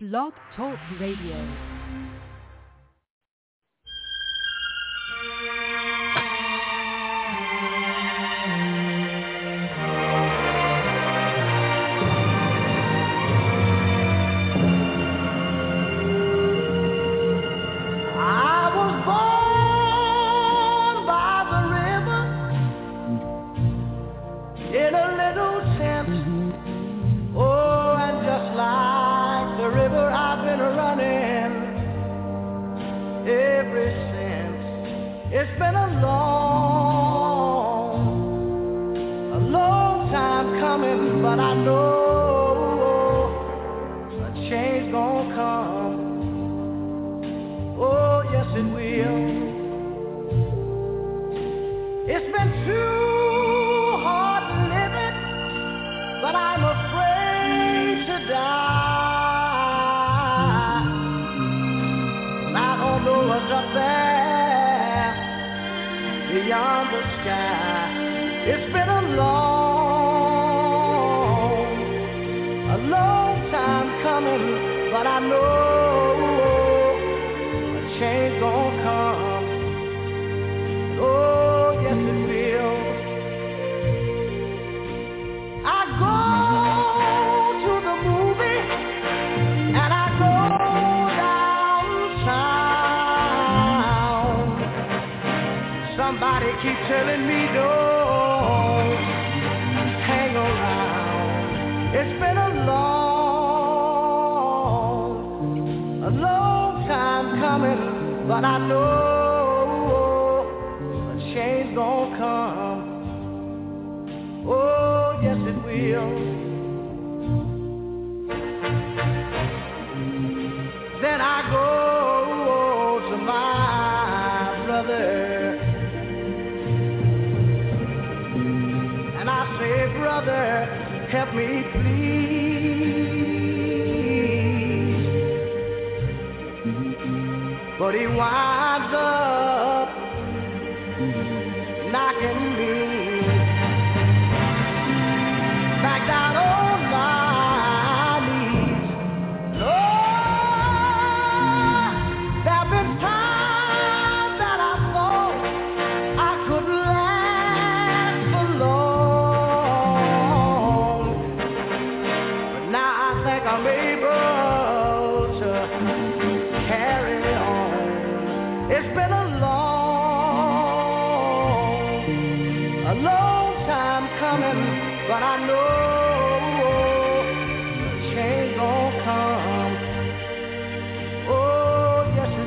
Blog Talk Radio. It's been a long time coming, but I know a change gonna come. Oh, yes it will. It's been too hard living, but I'm afraid to die. I don't know what's up there beyond the sky. It's been a long time coming, but I know a change gonna come. Oh, yes it will. I go to the movie and I go downtown. Somebody keep telling me don't hang around. It's been a long time coming, but I know a change gonna come. Oh, yes it will. Then I go to my brother and I say, brother, help me please. But he winds up knocking me back down on my knees. Lord, there have been times that I thought I could last for long, but now I think I'm able to carry on. It's been a long time coming, but I know a change gonna come. Oh, yes it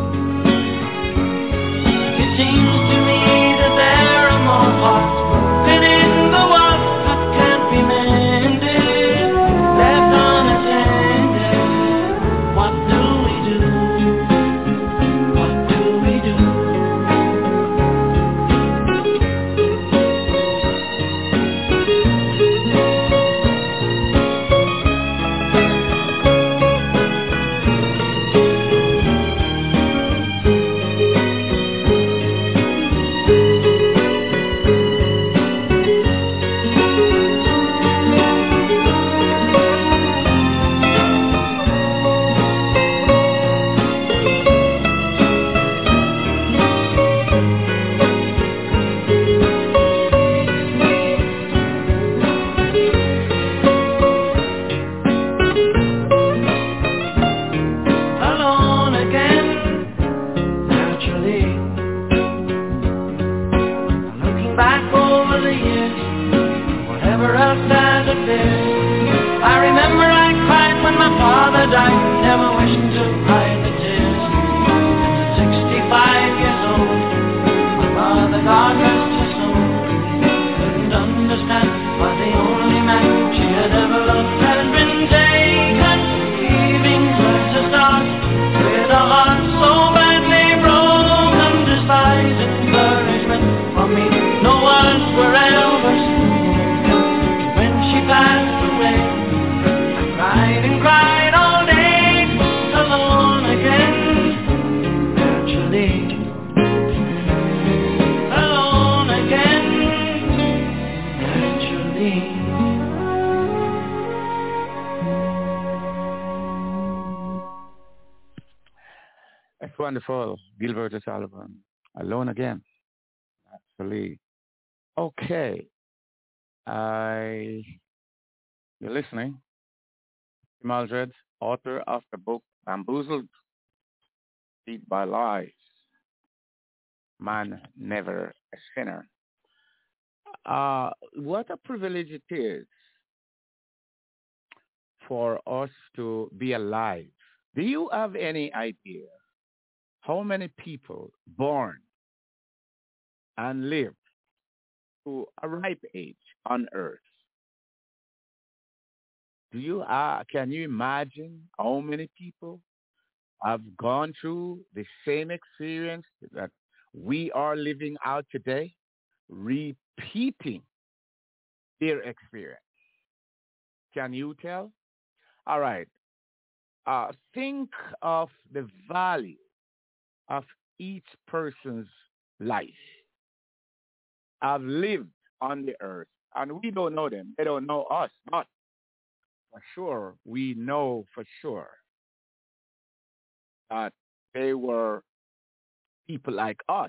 seems to me that there are more parts disappeared. I remember I cried when my father died, never wished to hide the tears. At 65 years old, my father, God rest his soul, couldn't understand why the only man she had ever loved had been taken, leaving her to start with a heart so badly broken. Despite encouragement from me, no words were ever spoken. When she passed away, I cried and cried all day, alone again, naturally. Alone again, naturally. That's wonderful. Gilbert O'Sullivan. Alone again. Actually. Okay. You're listening. Tim Aldred, author of the book Bamboozled, Beat by Lies. Man Never a Sinner. What a privilege it is for us to be alive. Do you have any idea how many people born and live to a ripe age on earth? Can you imagine how many people have gone through the same experience that we are living out today, repeating their experience? Can you tell? All right. Think of the value of each person's life. Have lived on the earth, and we don't know them. They don't know us, but for sure, we know for sure that they were people like us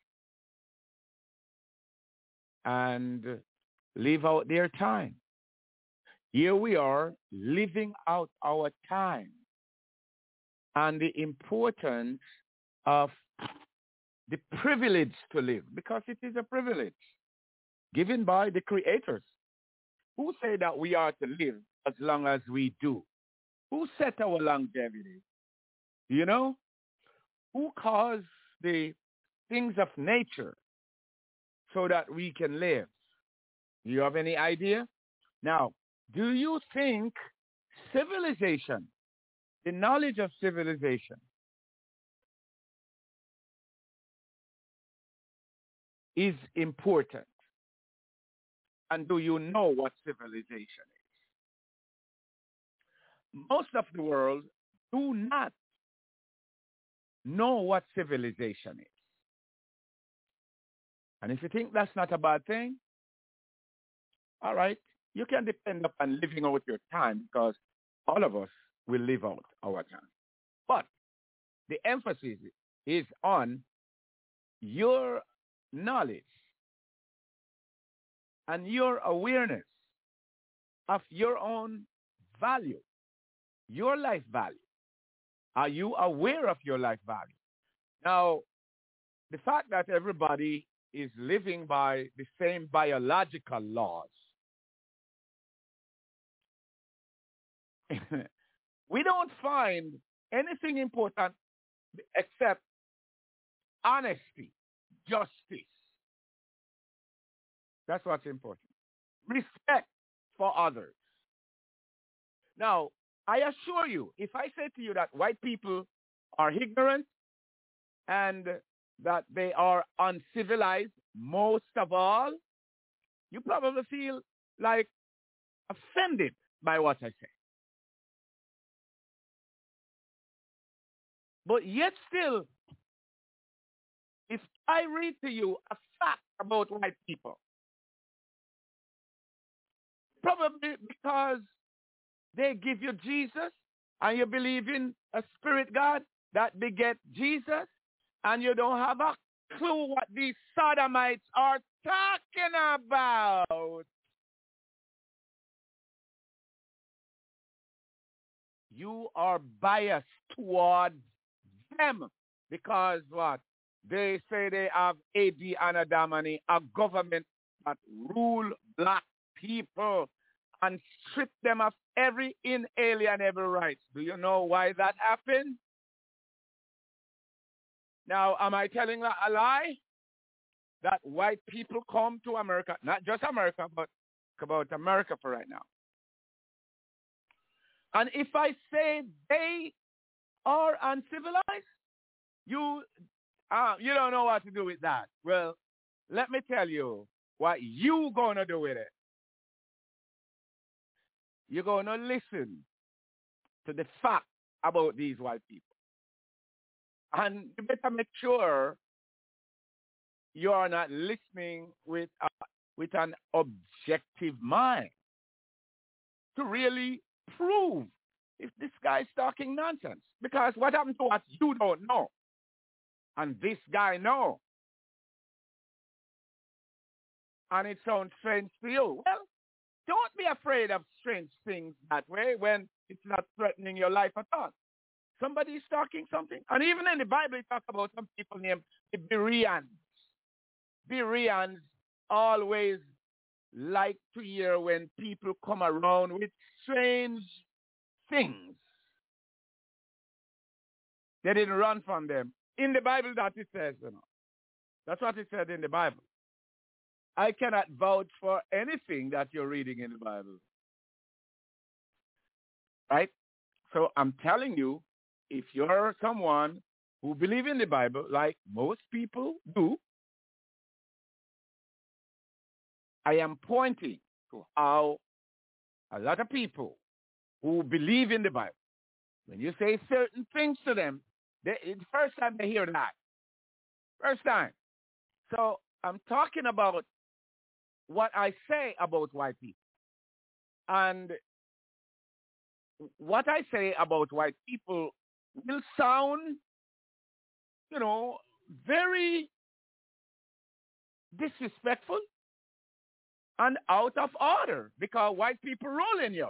and live out their time. Here we are living out our time and the importance of the privilege to live, because it is a privilege given by the creators who say that we are to live as long as we do. Who set our longevity? You know? Who caused the things of nature so that we can live? Do you have any idea? Now, do you think civilization, the knowledge of civilization, is important? And do you know what civilization is? Most of the world do not know what civilization is. And if you think that's not a bad thing, all right, you can depend upon living out your time, because all of us will live out our time. But the emphasis is on your knowledge and your awareness of your own value, your life value. Are you aware of your life value? Now, the fact that everybody is living by the same biological laws, we don't find anything important except honesty, justice. That's what's important. Respect for others. Now, I assure you, if I say to you that white people are ignorant and that they are uncivilized most of all, you probably feel like offended by what I say. But yet still, if I read to you a fact about white people, probably because they give you Jesus and you believe in a spirit God that beget Jesus, and you don't have a clue what these sodomites are talking about. You are biased towards them because what? They say they have AD and Adamani, a government that rule black people and strip them of every inalienable right. Do you know why that happened? Now, am I telling a lie? That white people come to America, not just America, but about America for right now. And if I say they are uncivilized, you don't know what to do with that. Well, let me tell you what you gonna do with it. You're gonna listen to the fact about these white people. And you better make sure you are not listening with an objective mind to really prove if this guy is talking nonsense. Because what happens to what you don't know, and this guy know, and it sounds strange to you. Well, don't be afraid of strange things that way when it's not threatening your life at all. Somebody is talking something. And even in the Bible, it talks about some people named the Bereans. Bereans always like to hear when people come around with strange things. They didn't run from them. In the Bible, that it says, That's what it said in the Bible. I cannot vouch for anything that you're reading in the Bible. Right? So I'm telling you, if you're someone who believes in the Bible, like most people do, I am pointing to how a lot of people who believe in the Bible, when you say certain things to them, it's the first time they hear that. First time. So I'm talking about what I say about white people. And what I say about white people will sound, very disrespectful and out of order because white people rule in you.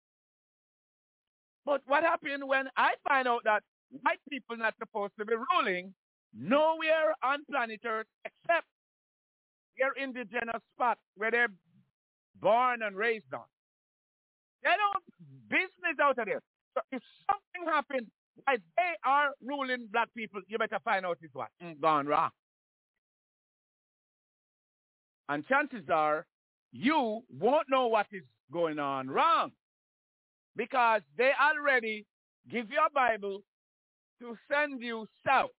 But what happened when I find out that white people not supposed to be ruling nowhere on planet Earth except their indigenous spot where they're born and raised on. They don't business out of there. So if something happens while they are ruling black people, you better find out it's what? Gone wrong. And chances are you won't know what is going on wrong because they already give you a Bible to send you south.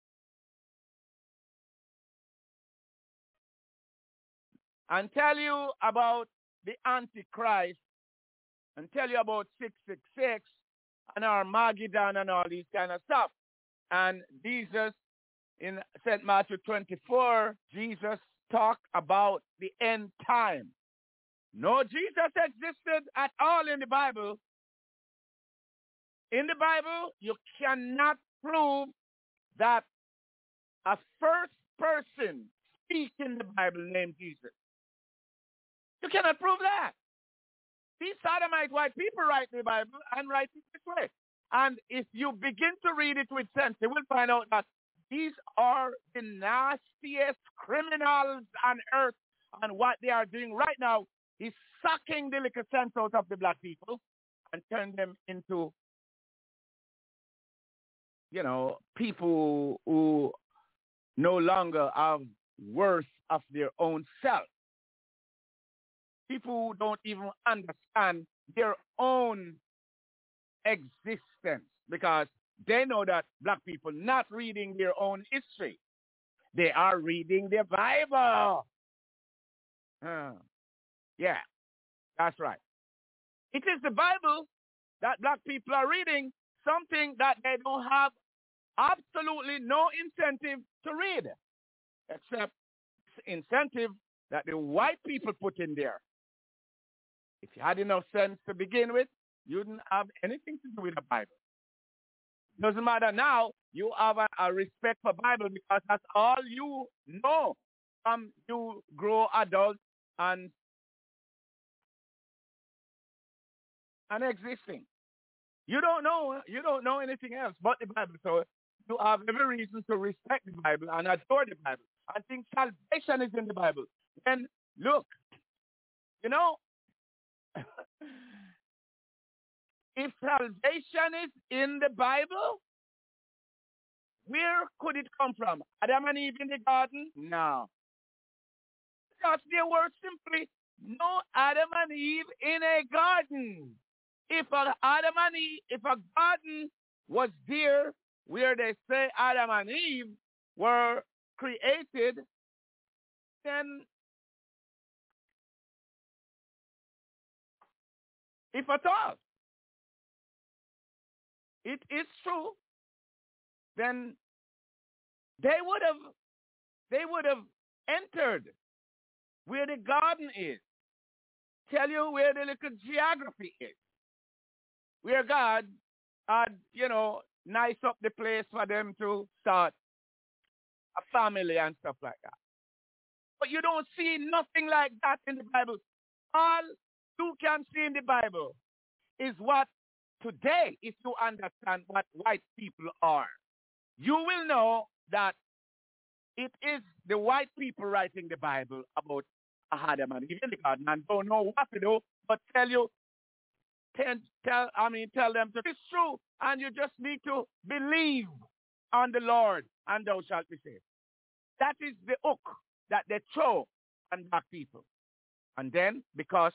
And tell you about the Antichrist and tell you about 666 and Armageddon and all these kind of stuff. And Jesus, in St. Matthew 24, Jesus talked about the end time. No Jesus existed at all in the Bible. In the Bible, you cannot prove that a first person speaks in the Bible named Jesus. You cannot prove that. These sodomite white people write the Bible and write it this way. And if you begin to read it with sense, you will find out that these are the nastiest criminals on earth. And what they are doing right now is sucking the liquor sense out of the black people and turn them into, people who no longer have worth of their own self. People who don't even understand their own existence because they know that black people not reading their own history. They are reading the Bible. Yeah, that's right. It is the Bible that black people are reading, something that they don't have absolutely no incentive to read, except incentive that the white people put in there. If you had enough sense to begin with, you wouldn't have anything to do with the Bible. Doesn't matter now, you have a respect for Bible because that's all you know from you grow adult and existing. You don't know anything else but the Bible. So you have every reason to respect the Bible and adore the Bible. I think salvation is in the Bible. And look, if salvation is in the Bible, where could it come from? Adam and Eve in the garden? No. Because there were simply no Adam and Eve in a garden. If a garden was there where they say Adam and Eve were created, then if at all it is true, then they would have entered where the garden is. Tell you where the little geography is. Where God had, nice up the place for them to start a family and stuff like that. But you don't see nothing like that in the Bible. All you can see in the Bible is what today, if you understand what white people are, you will know that it is the white people writing the Bible about Adam and Eve in the garden and don't know what to do, but tell them that it's true, and you just need to believe on the Lord, and thou shalt be saved. That is the hook that they throw on black people. And then, because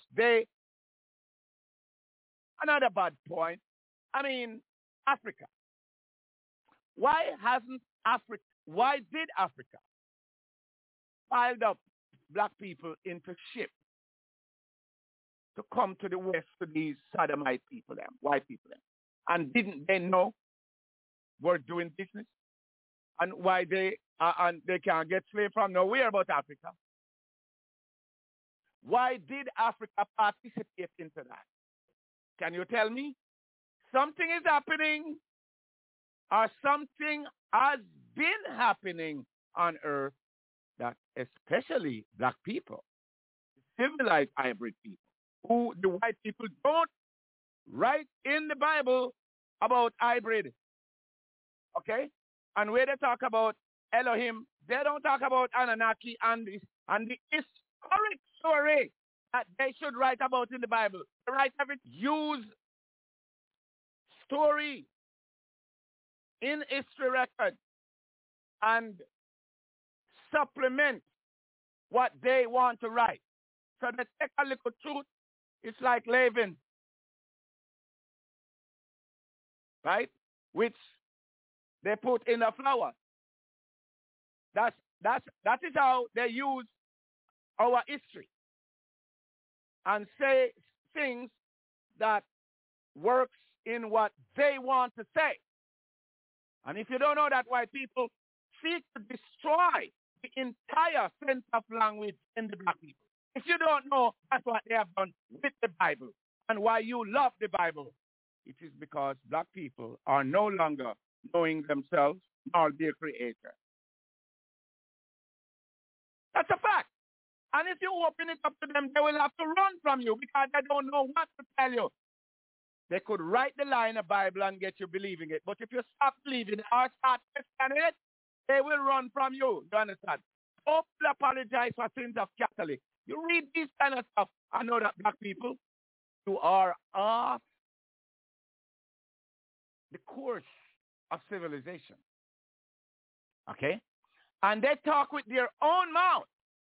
another bad point, Africa. Why did Africa piled up black people into ships to come to the west to these sodomite people, white people, and didn't they know we're doing business? And why they can't get slaves from nowhere about Africa? Why did Africa participate into that? Can you tell me? Something is happening, or something has been happening on earth that especially black people, civilized hybrid people, who the white people don't write in the Bible about hybrid. Okay? And where they talk about Elohim, they don't talk about Anunnaki and the historic story that they should write about in the Bible. They write use story in history record and supplement what they want to write. So they take a little truth, it's like leaven, right? Which they put in a flour. That is how they use our history and say things that works in what they want to say. And if you don't know that, white people seek to destroy the entire sense of language in the black people. If you don't know, that's what they have done with the Bible. And why you love the Bible, it is because black people are no longer knowing themselves nor their creator. That's a fact. And if you open it up to them, they will have to run from you because they don't know what to tell you. They could write the lie in the Bible and get you believing it. But if you stop believing it or start questioning it, they will run from you. You understand? Don't apologize for sins of Catholic. You read this kind of stuff. I know that black people, you are off the course of civilization. Okay? And they talk with their own mouth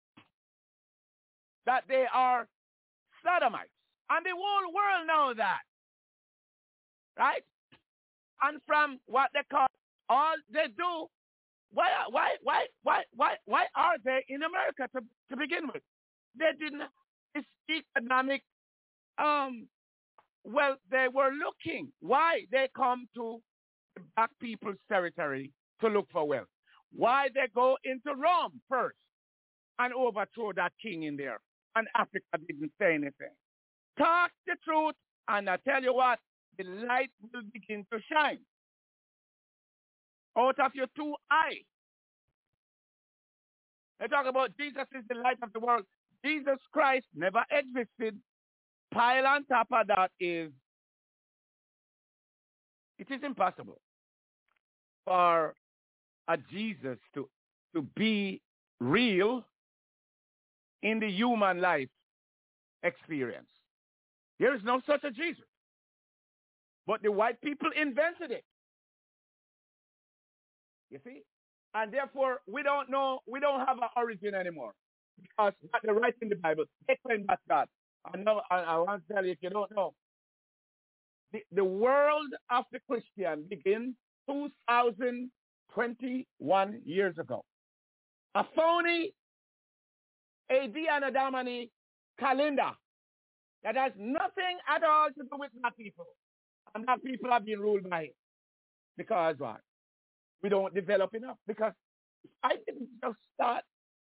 that they are sodomites. And the whole world knows that. Right? And from what they call, all they do, why are they in America to begin with? They didn't, it's economic, they were looking. Why they come to the black people's territory to look for wealth? Why they go into Rome first and overthrow that king in there? And Africa didn't say anything. Talk the truth, and I tell you what, the light will begin to shine out of your two eyes. They talk about Jesus is the light of the world. Jesus Christ never existed. Pile on top of that is, it is impossible for a Jesus to be real in the human life experience. There is no such a Jesus. But the white people invented it. You see? And therefore, we don't have an origin anymore. Because what they write in the Bible, they claim that's God. I want to tell you, if you don't know, the world of the Christian begins 2021 years ago. A phony AD and Adamani calendar that has nothing at all to do with black people. And black people have been ruled by it. Because why? We don't develop enough. Because I didn't just start,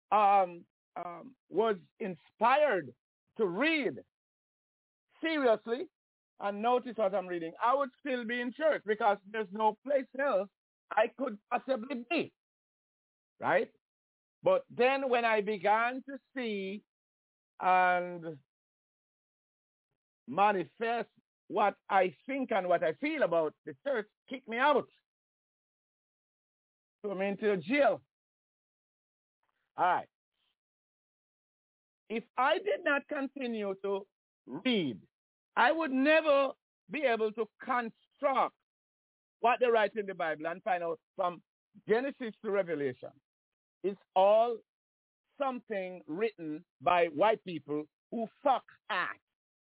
was inspired to read seriously and notice what I'm reading, I would still be in church because there's no place else I could possibly be. Right? But then when I began to see and manifest what I think and what I feel about the church, kick me out. Throw me into jail. All right. If I did not continue to read, I would never be able to construct what they write in the Bible and find out from Genesis to Revelation. It's all something written by white people who fuck act.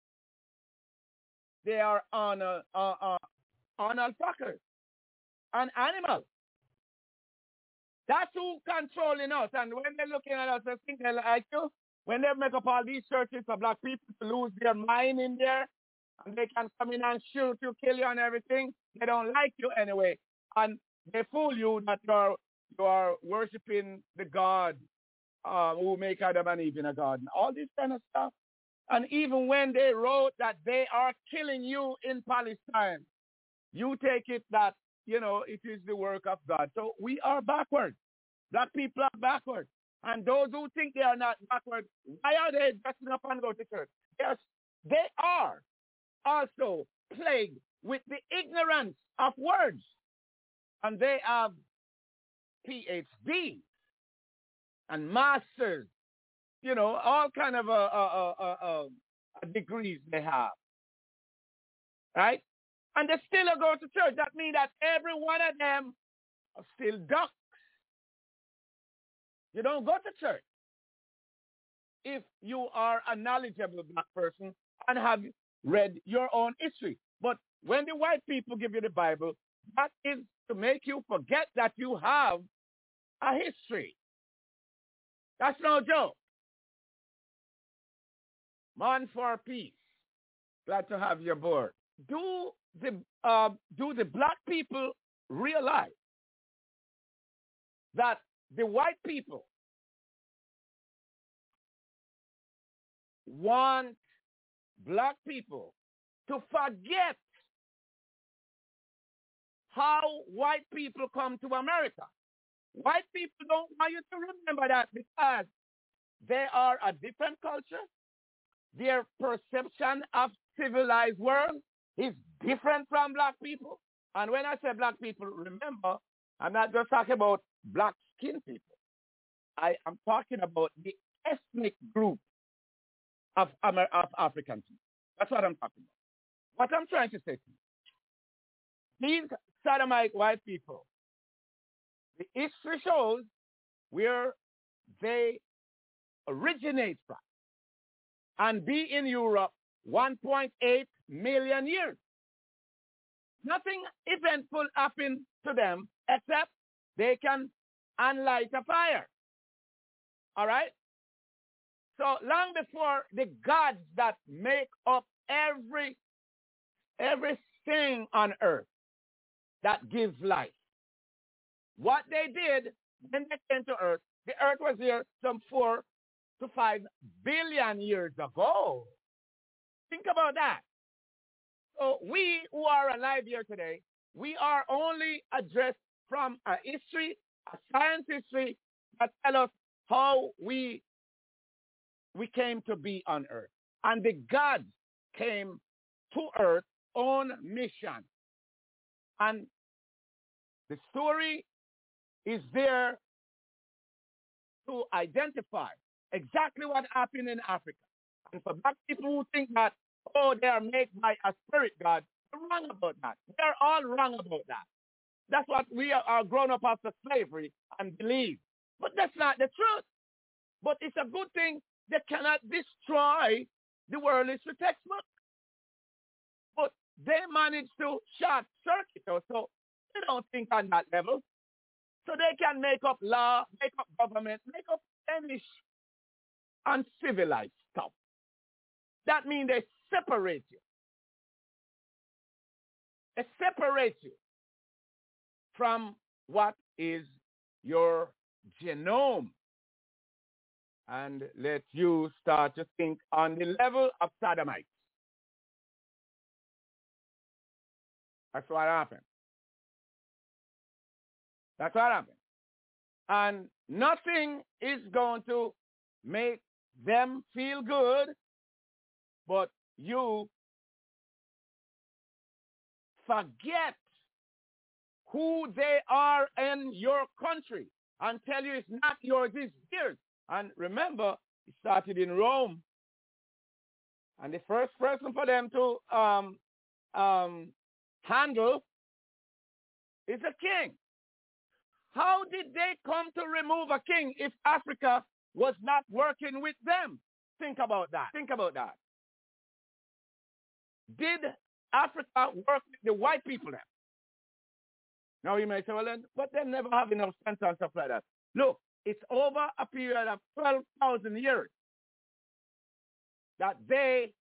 They are honor fuckers. An animal. That's who controlling us. And when they're looking at us, they think they like you. When they make up all these churches for black people to lose their mind in there, and they can come in and shoot you, kill you, and everything, they don't like you anyway. And they fool you that you are worshiping the God who make Adam and Eve in a garden. All this kind of stuff. And even when they wrote that they are killing you in Palestine, you take it that, it is the work of God. So we are backward. Black people are backward. And those who think they are not backward, why are they dressing up and go to church? They are also plagued with the ignorance of words. And they have PhDs and masters, all kind of degrees they have. Right? And they still go to church. That means that every one of them are still ducks. You don't go to church if you are a knowledgeable black person and have read your own history. But when the white people give you the Bible, that is to make you forget that you have a history. That's no joke. Man for peace. Glad to have you aboard. Do the black people realize that the white people want black people to forget how white people come to America? White people don't want you to remember that because they are a different culture. Their perception of civilized world is different from black people. And when I say black people, remember, I'm not just talking about black skinned people. I am talking about the ethnic group of African people. That's what I'm talking about. What I'm trying to say to you, these sodomite white people, the history shows where they originate from and be in Europe 1.8 million years. Nothing eventful happened to them except they can unlight a fire. All right? So long before the gods that make up everything on earth that gives life, what they did when they came to earth, the earth was here some 4 to 5 billion years ago. Think about that. So we who are alive here today, we are only addressed from a history, a science history that tell us how we came to be on earth. And the gods came to earth on mission. And the story is there to identify exactly what happened in Africa. And for black people who think that, they are made by a spirit god, wrong about that. They're all wrong about that. That's what we are grown up after slavery and believe. But that's not the truth. But it's a good thing they cannot destroy the world history textbook. But they manage to short circuit us, so they don't think on that level. So they can make up law, make up government, make up any uncivilized stuff. That means they separate you. They separate you from what is your genome. And let you start to think on the level of sodomites. That's what happened. That's what happened. And nothing is going to make them feel good, but you forget who they are in your country and tell you it's not yours, it's theirs. And remember, it started in Rome. And the first person for them to handle is a king. How did they come to remove a king if Africa was not working with them? Think about that. Think about that. Did Africa work with the white people then? Now you may say, well, then, but they never have enough sense and stuff like that. Look, it's over a period of 12,000 years that they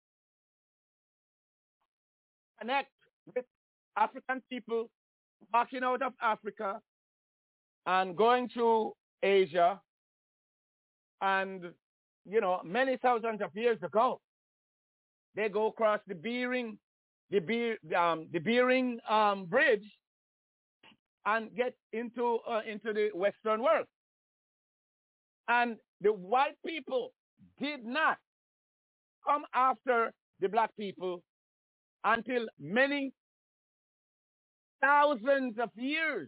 connect with African people walking out of Africa and going to Asia, and, you know, many thousands of years ago, they go across the Bering Bridge and get into the Western world. And the white people did not come after the black people until many thousands of years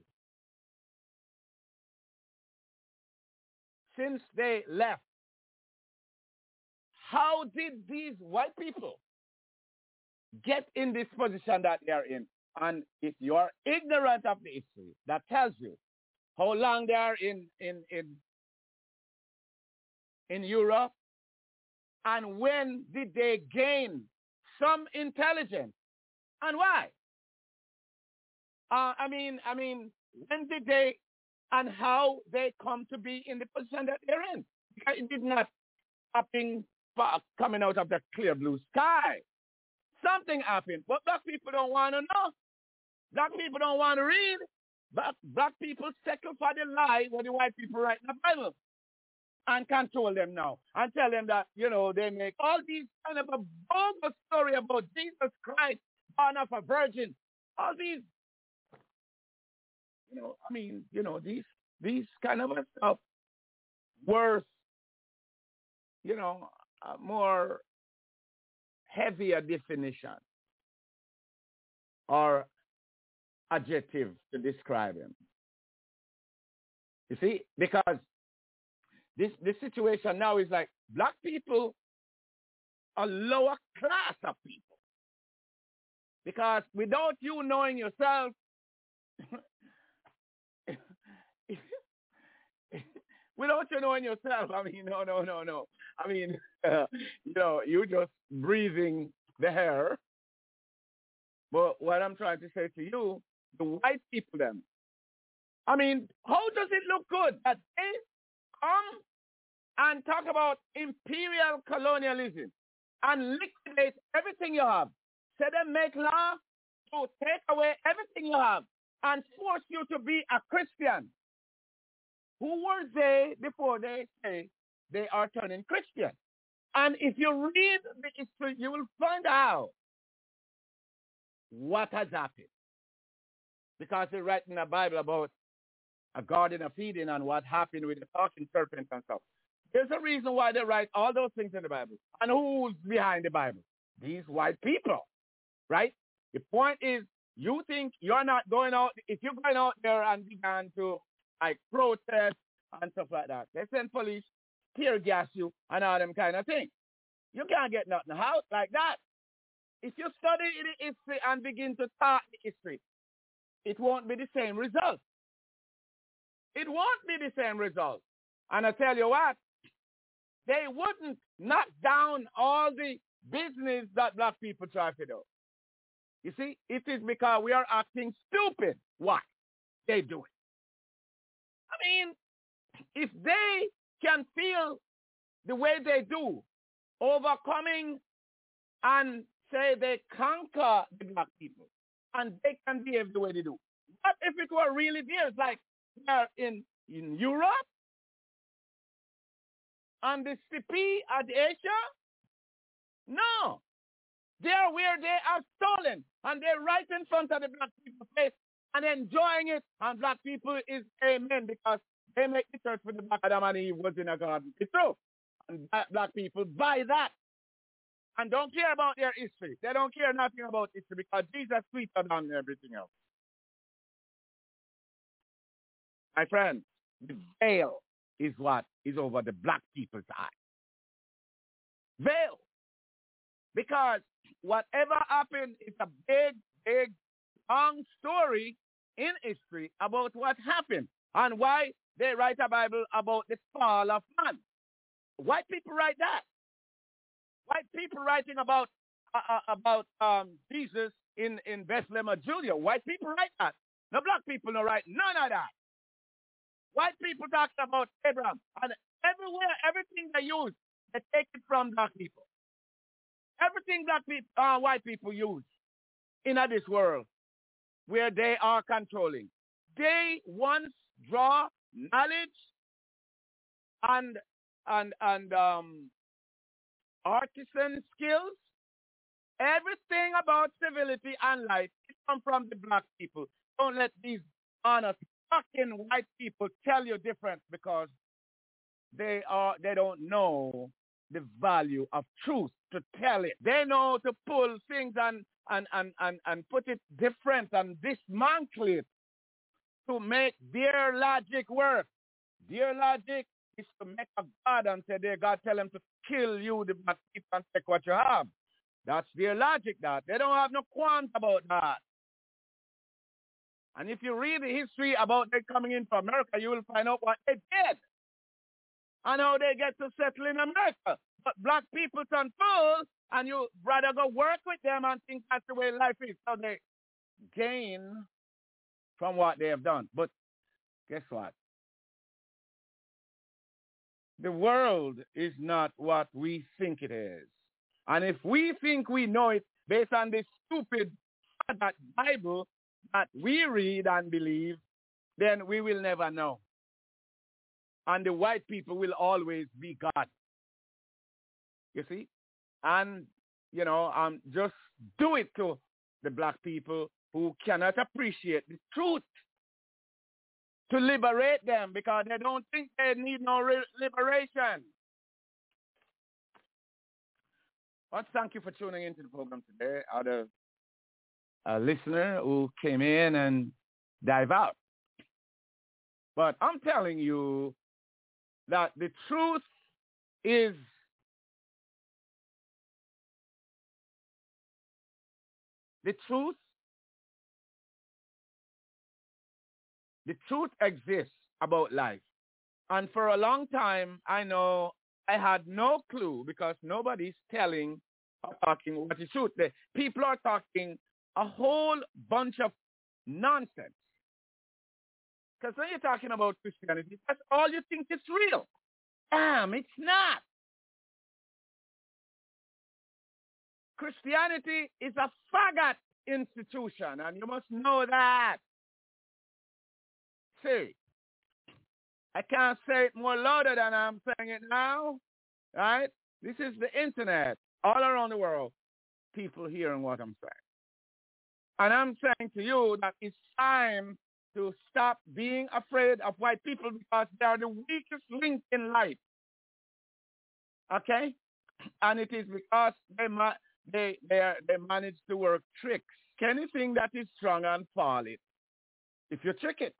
since they left. How did these white people get in this position that they are in? And if you are ignorant of the history, that tells you how long they are in Europe, and when did they gain some intelligence, and why? I mean, when did they and how they come to be in the position that they're in? Because it did not happen coming out of the clear blue sky. Something happened, but black people don't want to know. Black people don't want to read. Black people settle for the lie when the white people write in the Bible and control them now and tell them that, you know, they make all these kind of a bogus story about Jesus Christ, born of a virgin. All these, you know, I mean, you know, these kind of stuff worse, you know, more heavier definition or adjective to describe him. You see, because this situation now is like black people are lower class of people. Because without you knowing yourself, without you knowing yourself, I mean, no. I mean, you know, you just breathing the air. But what I'm trying to say to you, the white people, them, I mean, how does it look good that they come and talk about imperial colonialism and liquidate everything you have? Say they make law to take away everything you have and force you to be a Christian. Who were they before they say they are turning Christian? And if you read the history, you will find out what has happened. Because they write in the Bible about a Garden of Eden and what happened with the talking serpent and stuff. There's a reason why they write all those things in the Bible. And who's behind the Bible? These white people, right? The point is, you think you're not going out. If you're going out there and began to like protest and stuff like that, they send police, tear gas you, and all them kind of things. You can't get nothing out like that. If you study the history and begin to talk the history, it won't be the same result. It won't be the same result. And I tell you what, they wouldn't knock down all the business that black people try to do. You see, it is because we are acting stupid. Why? They do it. I mean, if they can feel the way they do, overcoming and say they conquer the black people, and they can behave the way they do. What if it were really there? It's like they're in Europe, and the CP at Asia? No. They're where they are stolen, and they're right in front of the black people's face and enjoying it, and black people is amen because they make the church for the black Adam and Eve was in a garden. It's true. And black people buy that and don't care about their history. They don't care nothing about history because Jesus is sweeter than everything else. My friends, the veil is what is over the black people's eye. Veil. Because whatever happened is a big, big, long story in history about what happened and why they write a Bible about the fall of man. White people write that. White people writing about Jesus in Bethlehem of Judea. White people write that. No black people don't write none of that. White people talk about Abraham. And everywhere, everything they use, they take it from black people. Everything black people, white people use in this world where they are controlling. They once draw knowledge and artisan skills. Everything about civility and life come from the black people. Don't let these honest fucking white people tell you different because they don't know the value of truth to tell it. They know to pull things and put it different and dismantle it to make their logic work. Their logic is to make a God and say, their God tell them to kill you, the black people, and take what you have. That's their logic, that. They don't have no qualms about that. And if you read the history about them coming into America, you will find out what they did and how they get to settle in America. But black people turn fools, and you rather go work with them and think that's the way life is. So they gain from what they have done. But guess what? The world is not what we think it is. And if we think we know it based on this stupid that Bible that we read and believe, then we will never know. And the white people will always be God. You see? And, just do it to the black people who cannot appreciate the truth. To liberate them because they don't think they need no liberation. Well, thank you for tuning into the program today. I had a listener who came in and dive out. But I'm telling you that the truth is the truth exists about life. And for a long time, I know I had no clue because nobody's telling or talking what is truth. The people are talking a whole bunch of nonsense. Because when you're talking about Christianity, that's all you think is real. Damn, it's not. Christianity is a faggot institution, and you must know that. See, I can't say it more louder than I'm saying it now, right? This is the internet all around the world. People hearing what I'm saying. And I'm saying to you that it's time to stop being afraid of white people because they are the weakest link in life. Okay? And it is because they manage to work tricks. Anything that is strong and fall it if you trick it.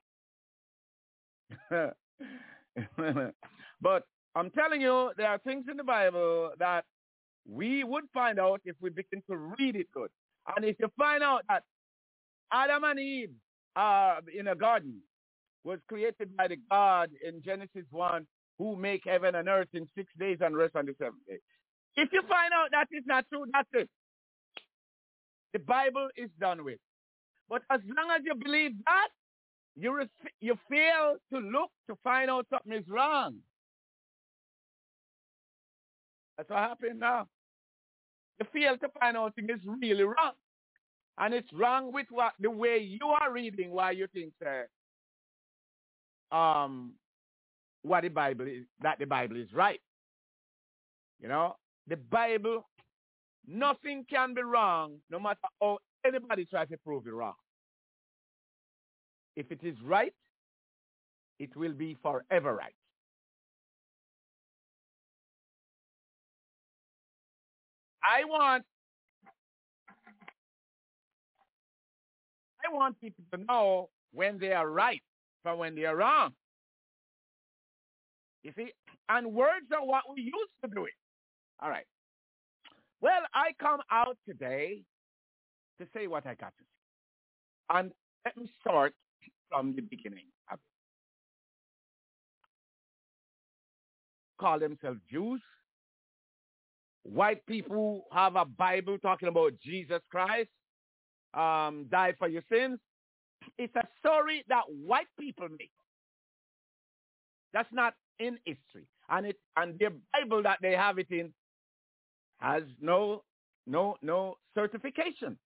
But I'm telling you, there are things in the Bible that we would find out if we begin to read it good. And if you find out that Adam and Eve in a garden was created by the God in Genesis 1 who make heaven and earth in 6 days and rest on the seventh day. If you find out that is not true, that's it. The Bible is done with. But as long as you believe that, you fail to look to find out something is wrong. That's what happened now. You fail to find out something is really wrong. And it's wrong with the way you are reading why you think what the Bible is, that the Bible is right. You know, the Bible, nothing can be wrong no matter how anybody tries to prove it wrong. If it is right, it will be forever right. I want people to know when they are right from when they are wrong. You see? And words are what we used to do it. All right. Well, I come out today to say what I got to say. And let me start from the beginning. Call themselves Jews. White people have a Bible talking about Jesus Christ died for your sins. It's a story that white people make. That's not in history. And their Bible that they have it in has no certification.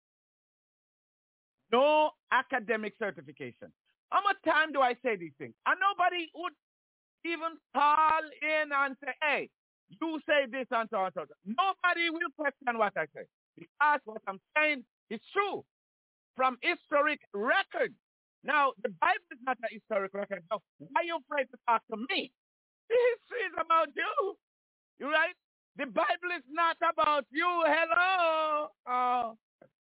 No academic certification. How much time do I say these things? And nobody would even call in and say, hey, you say this and so on and so on. Nobody will question what I say. Because what I'm saying is true from historic record. Now, the Bible is not a historic record. So why are you afraid to talk to me? The history is about you. You right? The Bible is not about you. Hello. Oh.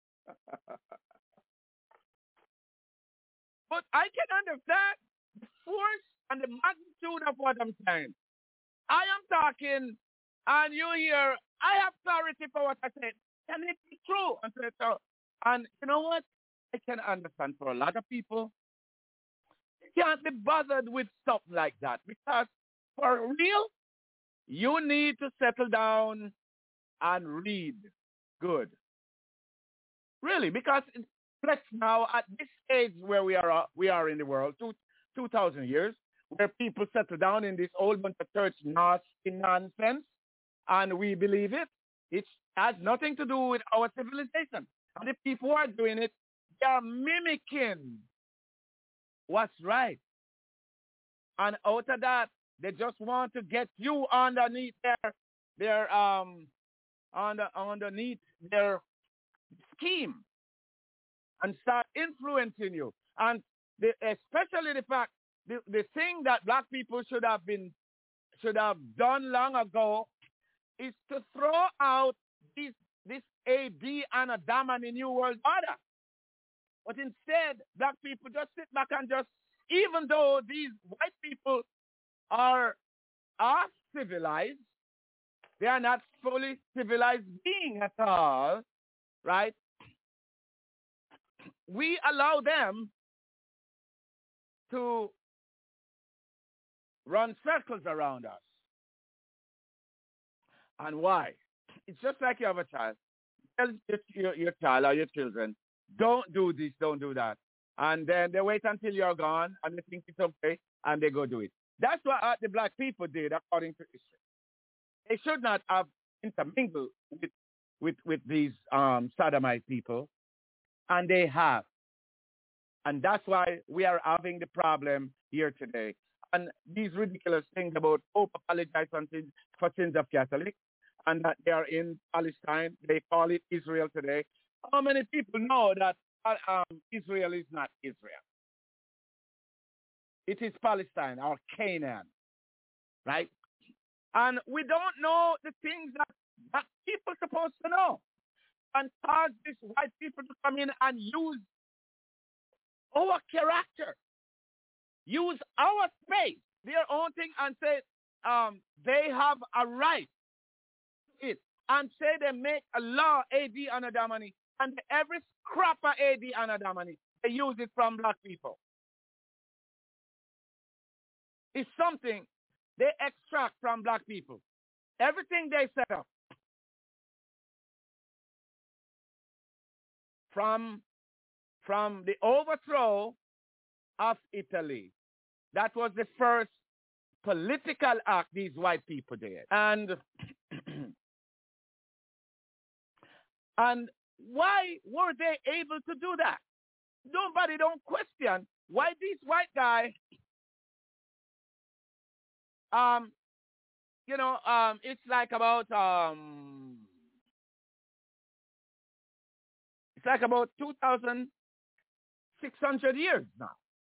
But I can understand the force and the magnitude of what I'm saying. I am talking, and you hear, I have clarity for what I said. Can it be true? And you know what? I can understand for a lot of people, you can't be bothered with stuff like that because for real, you need to settle down and read good. Really, because let's now at this stage where we are in the world, 2,000 years, where people settle down in this old bunch of church nonsense, and we believe it. It has nothing to do with our civilization. And the people who are doing it, they are mimicking what's right. And out of that, they just want to get you underneath underneath their scheme and start influencing you. And especially the fact, the thing that black people should have done long ago is to throw out this AD and Adam and the New World Order. But instead, black people just sit back and just, even though these white people are civilized, they are not fully civilized being at all, right? We allow them to run circles around us. And why? It's just like you have a child. Tell your child or your children, don't do this, don't do that. And then they wait until you're gone and they think it's okay and they go do it. That's what the black people did according to history. They should not have intermingled with these sodomite people, and they have. And that's why we are having the problem here today. And these ridiculous things about Pope apologize for sins of Catholics and that they are in Palestine. They call it Israel today. How many people know that Israel is not Israel? It is Palestine or Canaan, right? And we don't know the things that people are supposed to know and cause these white people to come in and use our character, use our space, their own thing, and say they have a right to it. and say they make a law AD Anno Domini, and every scrapper AD Anno Domini, they use it from black people. It's something they extract from black people. Everything they set up from the overthrow of Italy. That was the first political act these white people did. And and why were they able to do that? Nobody don't question why these white guys, it's like about 2,600 years now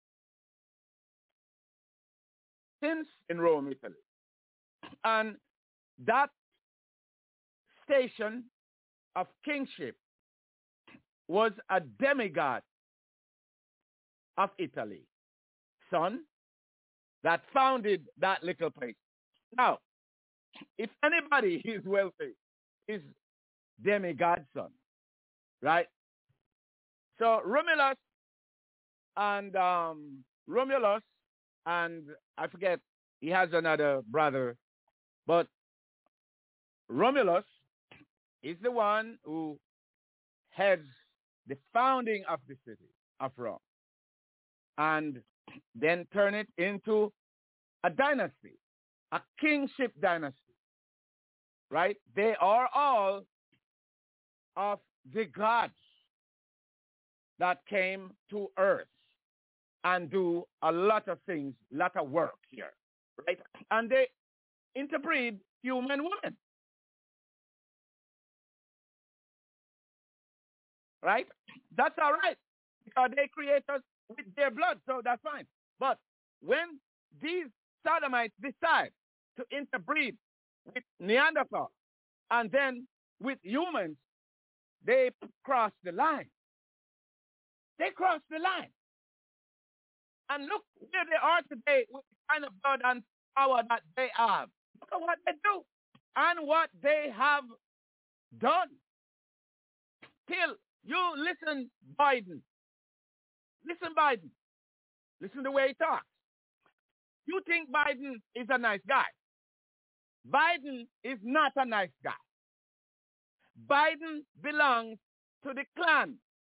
since in Rome, Italy. And that station of kingship was a demigod of Italy, son, that founded that little place. Now, if anybody is wealthy, is demigod son, right? So Romulus and I forget, he has another brother, but Romulus is the one who heads the founding of the city of Rome and then turn it into a dynasty, a kingship dynasty, right? They are all of the gods that came to earth and do a lot of things, a lot of work here, right? And they interbreed human women, right? That's all right, because they create us with their blood, so that's fine. But when these sodomites decide to interbreed with Neanderthal and then with humans, they cross the line. They cross the line. And look where they are today with the kind of blood and power that they have. Look at what they do and what they have done. Till you listen, Biden. Listen, Biden. Listen the way he talks. You think Biden is a nice guy. Biden is not a nice guy. Biden belongs to the clan,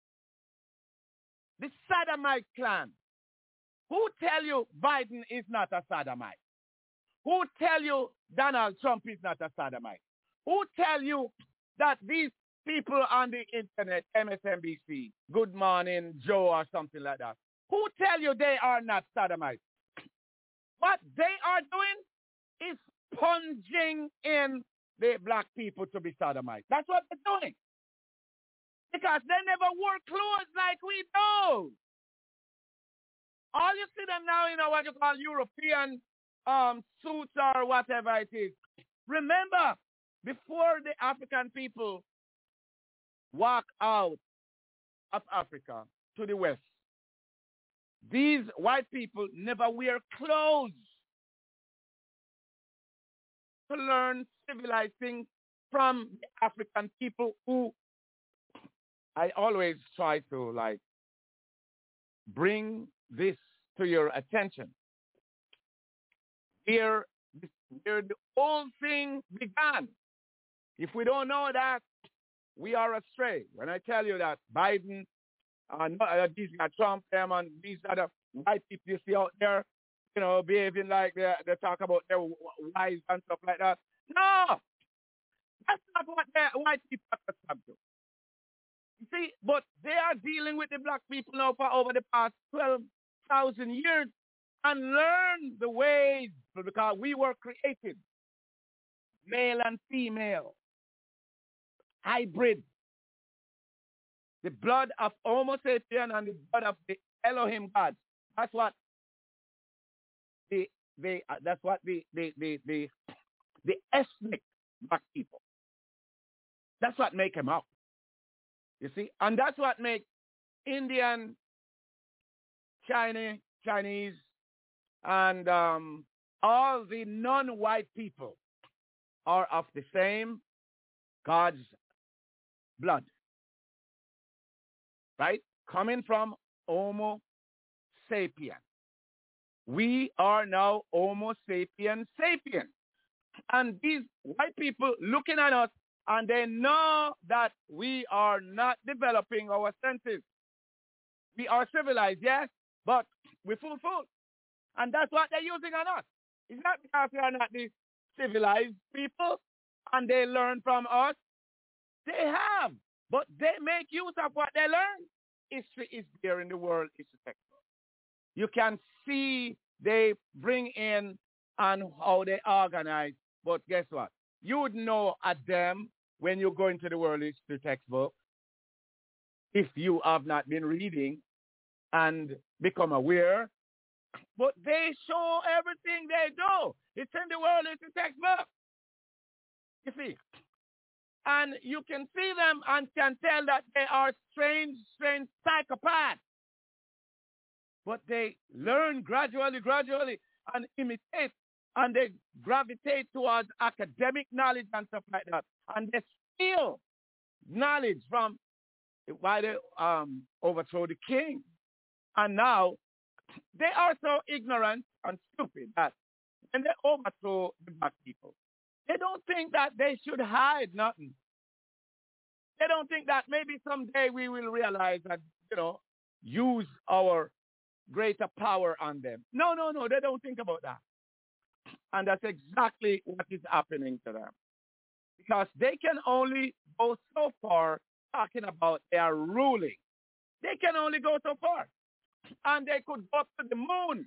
the Sodomite clan. Who tell you Biden is not a Sodomite? Who tell you Donald Trump is not a Sodomite? Who tell you that these people on the internet, MSNBC, Good Morning Joe or something like that, who tell you they are not Sodomites? What they are doing is plunging in the black people to be Sodomites. That's what they're doing. Because they never wore clothes like we do. All you see them now, what you call European suits or whatever it is. Remember, before the African people walk out of Africa to the West, these white people never wear clothes to learn civilized things from the African people who I always try to bring this to your attention. Here the whole thing began. If we don't know that, we are astray. When I tell you that Biden, these Trump, them, and these other white people you see out there, behaving like they talk about their wives and stuff like that. No! That's not what the white people are accustomed to. You see, but they are dealing with the black people now for over the past 12,000 years and learn the ways, because we were created male and female, hybrid. The blood of Homo sapien and the blood of the Elohim gods. That's what the ethnic black people. That's what make them up. You see, and that's what make Indian, Chinese, and all the non-white people are of the same God's blood, right? Coming from Homo sapien. We are now Homo sapien sapien. And these white people looking at us, and they know that we are not developing our senses. We are civilized, yes, but we're full. And that's what they're using on us. It's not because we are not the civilized people and they learn from us. They have, but they make use of what they learn. History is there in the world. It's a textbook. You can see they bring in and how they organize. But guess what? You would know at them when you go into the world history textbook if you have not been reading and become aware. But they show everything they do. It's in the world history textbook. You see? And you can see them and can tell that they are strange psychopaths. But they learn gradually and imitate, and they gravitate towards academic knowledge and stuff like that. And they steal knowledge from why they overthrow the king. And now they are so ignorant and stupid that when they overthrow the black people, they don't think that they should hide nothing. They don't think that maybe someday we will realize that, use our greater power on them. No, they don't think about that. And that's exactly what is happening to them. Because they can only go so far talking about their ruling. They can only go so far. And they could go up to the moon.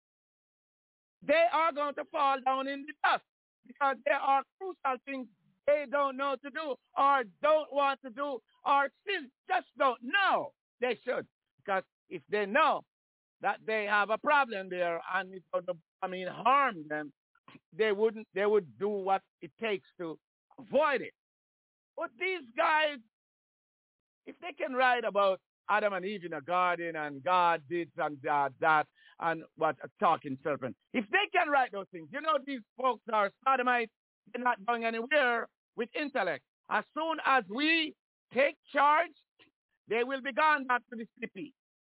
They are going to fall down in the dust because there are crucial things they don't know to do or don't want to do or still just don't know they should. Because if they know that they have a problem there and it's going to, harm them, they would do what it takes to avoid it. But these guys, if they can write about Adam and Eve in a garden and God did and that and what a talking serpent, if they can write those things, these folks are sodomites, they're not going anywhere with intellect. As soon as we take charge, they will be gone back to the city.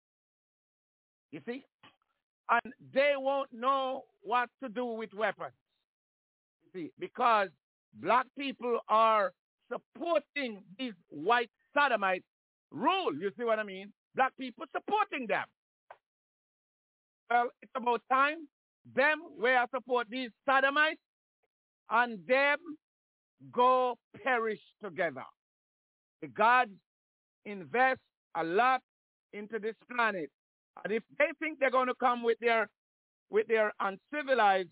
You see? And they won't know what to do with weapons. You see? Because black people are supporting these white sodomites rule. You see what I mean? Black people supporting them. Well, it's about time them where support these sodomites and them go perish together. The gods invest a lot into this planet. And if they think they're going to come with their uncivilized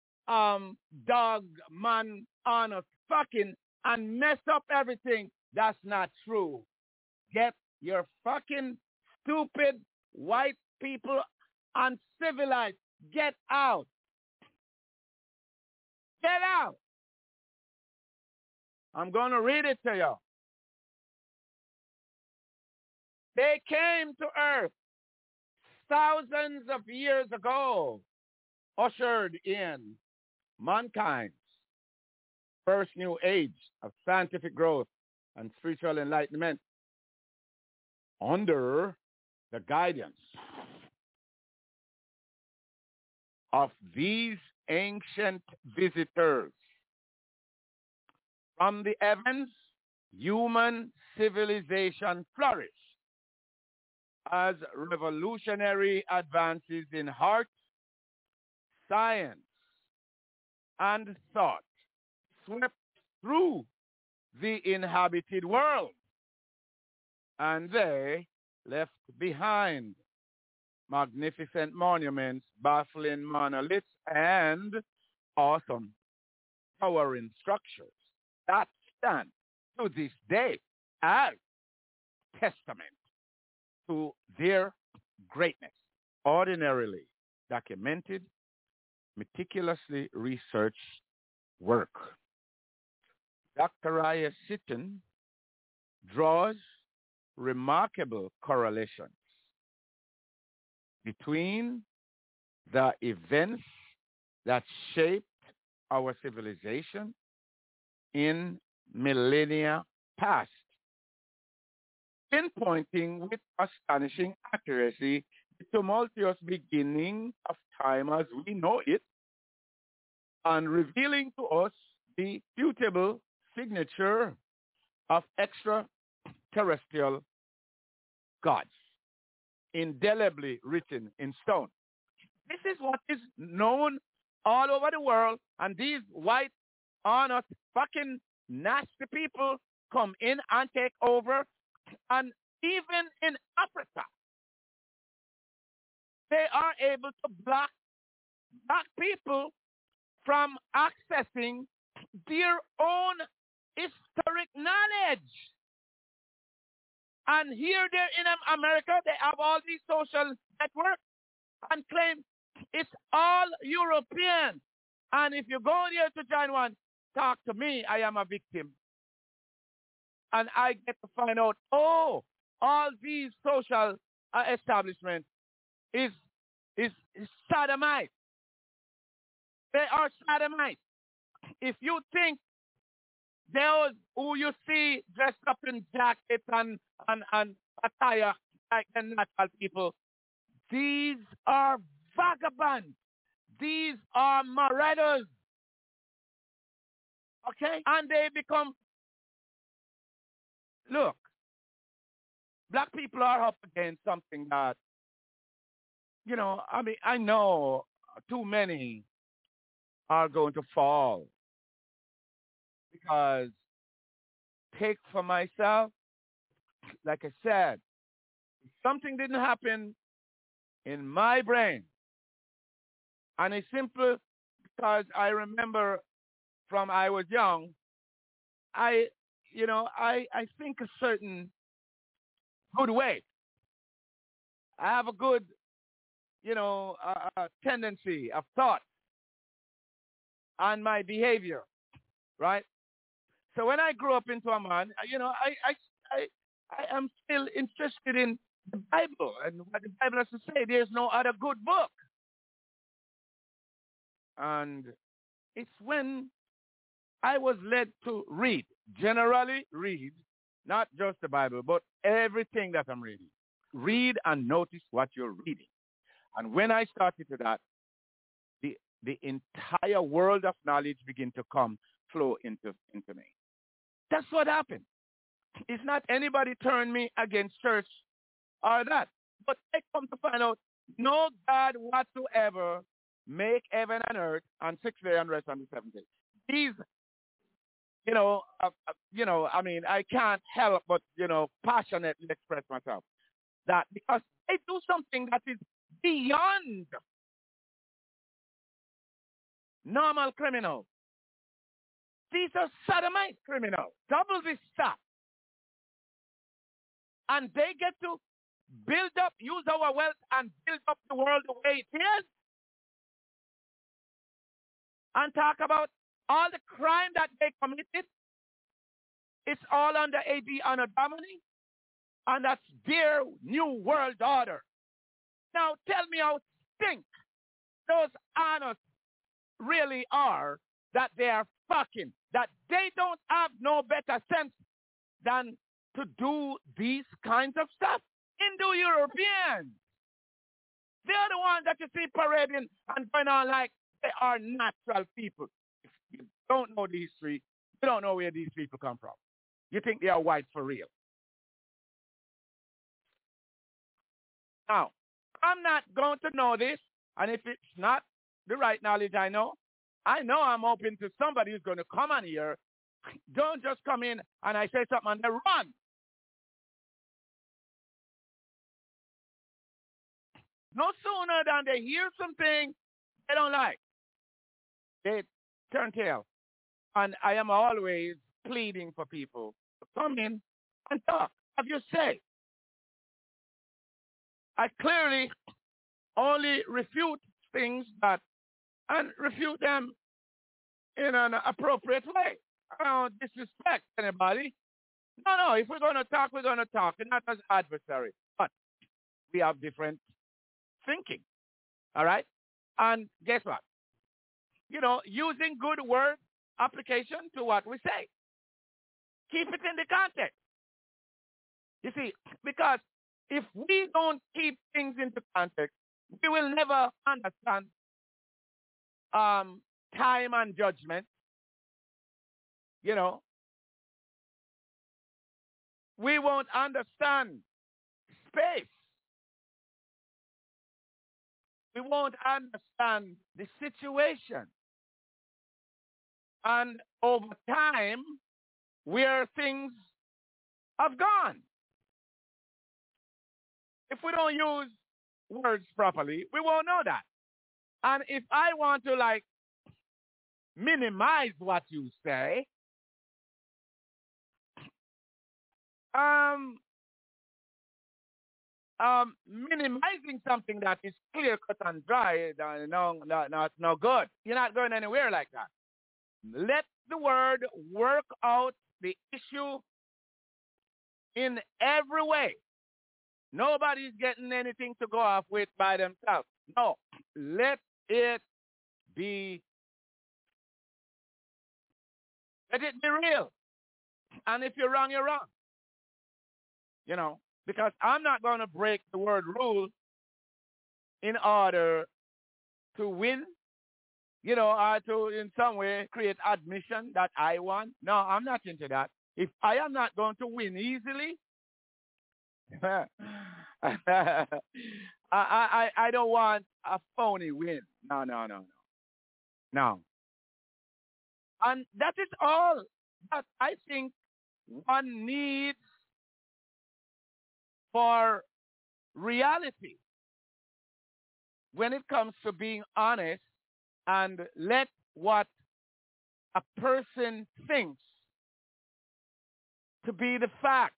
dog, man, honor, fucking, and mess up everything, that's not true. Get your fucking stupid white people uncivilized. Get out. Get out. I'm going to read it to you. They came to earth thousands of years ago, ushered in mankind's first new age of scientific growth and spiritual enlightenment under the guidance of these ancient visitors. From the heavens, human civilization flourished as revolutionary advances in art, science, and thought swept through the inhabited world, and they left behind magnificent monuments, baffling monoliths, and awesome towering structures that stand to this day as testament to their greatness. Ordinarily documented, meticulously researched work. Dr. Aya Sitton draws remarkable correlations between the events that shaped our civilization in millennia past, pinpointing with astonishing accuracy the tumultuous beginning of time as we know it, and revealing to us the mutable signature of extraterrestrial gods, indelibly written in stone. This is what is known all over the world, and these white, honest, fucking nasty people come in and take over, and even in Africa, they are able to block black people from accessing their own historic knowledge. And here they're in America, they have all these social networks and claim it's all European. And if you go here to join one, talk to me, I am a victim. And I get to find out, oh, all these social establishments is sodomite. They are sodomite. If you think those who you see dressed up in jackets and attire like the natural people, these are vagabonds. These are marauders. Okay? And they become, look, black people are up against something that, you know, I mean, I know too many are going to fall. Because, take for myself, like I said, if something didn't happen in my brain, and it's simple because I remember from I was young, I think a certain good way. I have a good, tendency of thought and my behavior, right? So when I grew up into a man, I am still interested in the Bible and what the Bible has to say. There's no other good book. And it's when I was led to read, generally read, not just the Bible, but everything that I'm reading. Read and notice what you're reading. And when I started to that, the entire world of knowledge began to flow into me. That's what happened. It's not anybody turned me against church or that. But I come to find out, no God whatsoever make heaven and earth on 6 days and rest on the 7th day. These, I can't help but, passionately express myself. That because they do something that is beyond normal criminals. These are sodomite criminals, double this stuff. And they get to build up, use our wealth and build up the world the way it is. And talk about all the crime that they committed. It's all under AD Anno Domini. And that's their new world order. Now tell me how stink those honors really are, that they are fucking, that they don't have no better sense than to do these kinds of stuff. Indo-Europeans. They're the ones that you see parading and going on like they are natural people. If you don't know the history, you don't know where these people come from. You think they are white for real. Now, I'm not going to know this, and if it's not the right knowledge I know I'm open to somebody who's going to come on here. Don't just come in and I say something and they run. No sooner than they hear something they don't like, they turn tail. And I am always pleading for people to come in and talk. Have your say. I clearly only refute things and refute them in an appropriate way. I don't disrespect anybody. No, if we're going to talk, we're going to talk, and not as adversary. But we have different thinking, all right? And guess what? Using good word application to what we say. Keep it in the context. You see, because if we don't keep things into context, we will never understand time and judgment. You know, we won't understand space. We won't understand the situation. And over time, where things have gone. If we don't use words properly, we won't know that. And if I want to like minimize what you say, minimizing something that is clear cut and dry, no good. You're not going anywhere like that. Let the word work out the issue in every way. Nobody's getting anything to go off with by themselves. No, let it be real. And if you're wrong, you're wrong. You know, because I'm not going to break the word rule in order to win, you know, or to in some way create admission that I won. No, I'm not into that. If I am not going to win easily, I don't want a phony win. No. And that is all that I think one needs for reality when it comes to being honest and let what a person thinks to be the fact.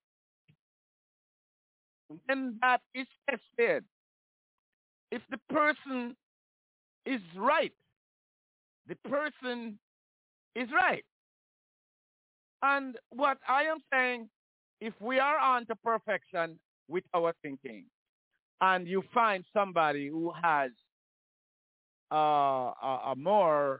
When that is tested, if the person is right, the person is right. And what I am saying, if we are on to perfection with our thinking, and you find somebody who has a more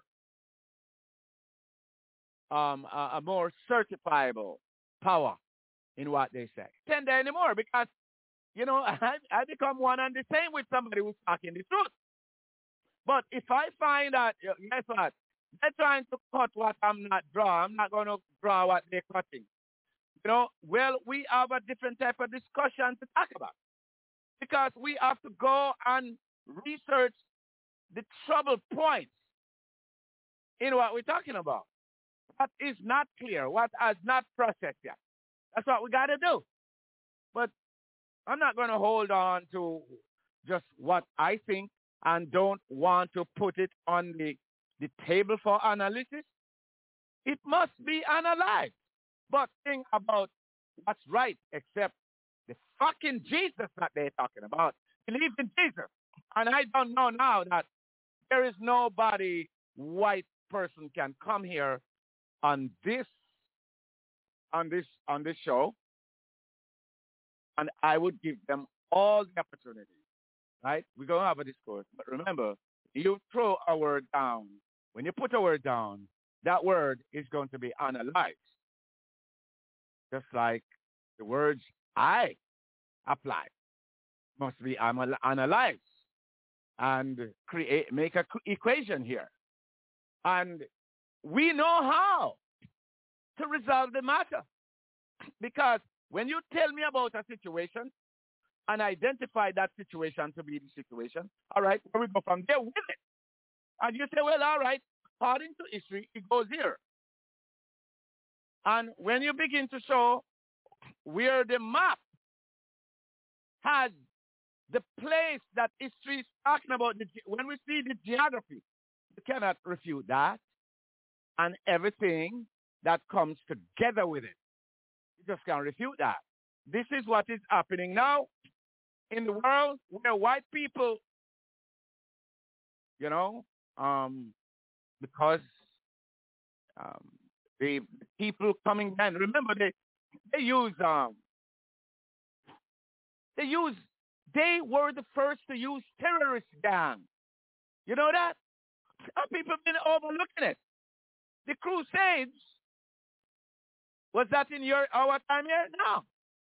certifiable power in what they say, tender anymore, because you know, I become one and the same with somebody who's talking the truth. But if I find that, guess what? They're trying to cut what I'm not going to draw what they're cutting. You know, well, we have a different type of discussion to talk about. Because we have to go and research the trouble points in what we're talking about. What is not clear, what has not processed yet. That's what we got to do. But I'm not going to hold on to just what I think and don't want to put it on the table for analysis. It must be analyzed. But think about what's right except the fucking Jesus that they're talking about. Believe in Jesus. And I don't know now that there is nobody white person can come here on this show, and I would give them all the opportunity, right? We're going to have a discourse. But remember, you throw a word down. When you put a word down, that word is going to be analyzed. Just like the words I apply must be analyzed and make an equation here. And we know how to resolve the matter. Because when you tell me about a situation and identify that situation to be the situation, all right, where we go from there with it. And you say, well, all right, according to history, it goes here. And when you begin to show where the map has the place that history is talking about, when we see the geography, you cannot refute that. And everything that comes together with it. You just can't refute that. This is what is happening now in the world where white people, you know, because the people coming down, remember they were the first to use terrorist gang. You know that? And people have been overlooking it. The Crusades Was that in our time here? No.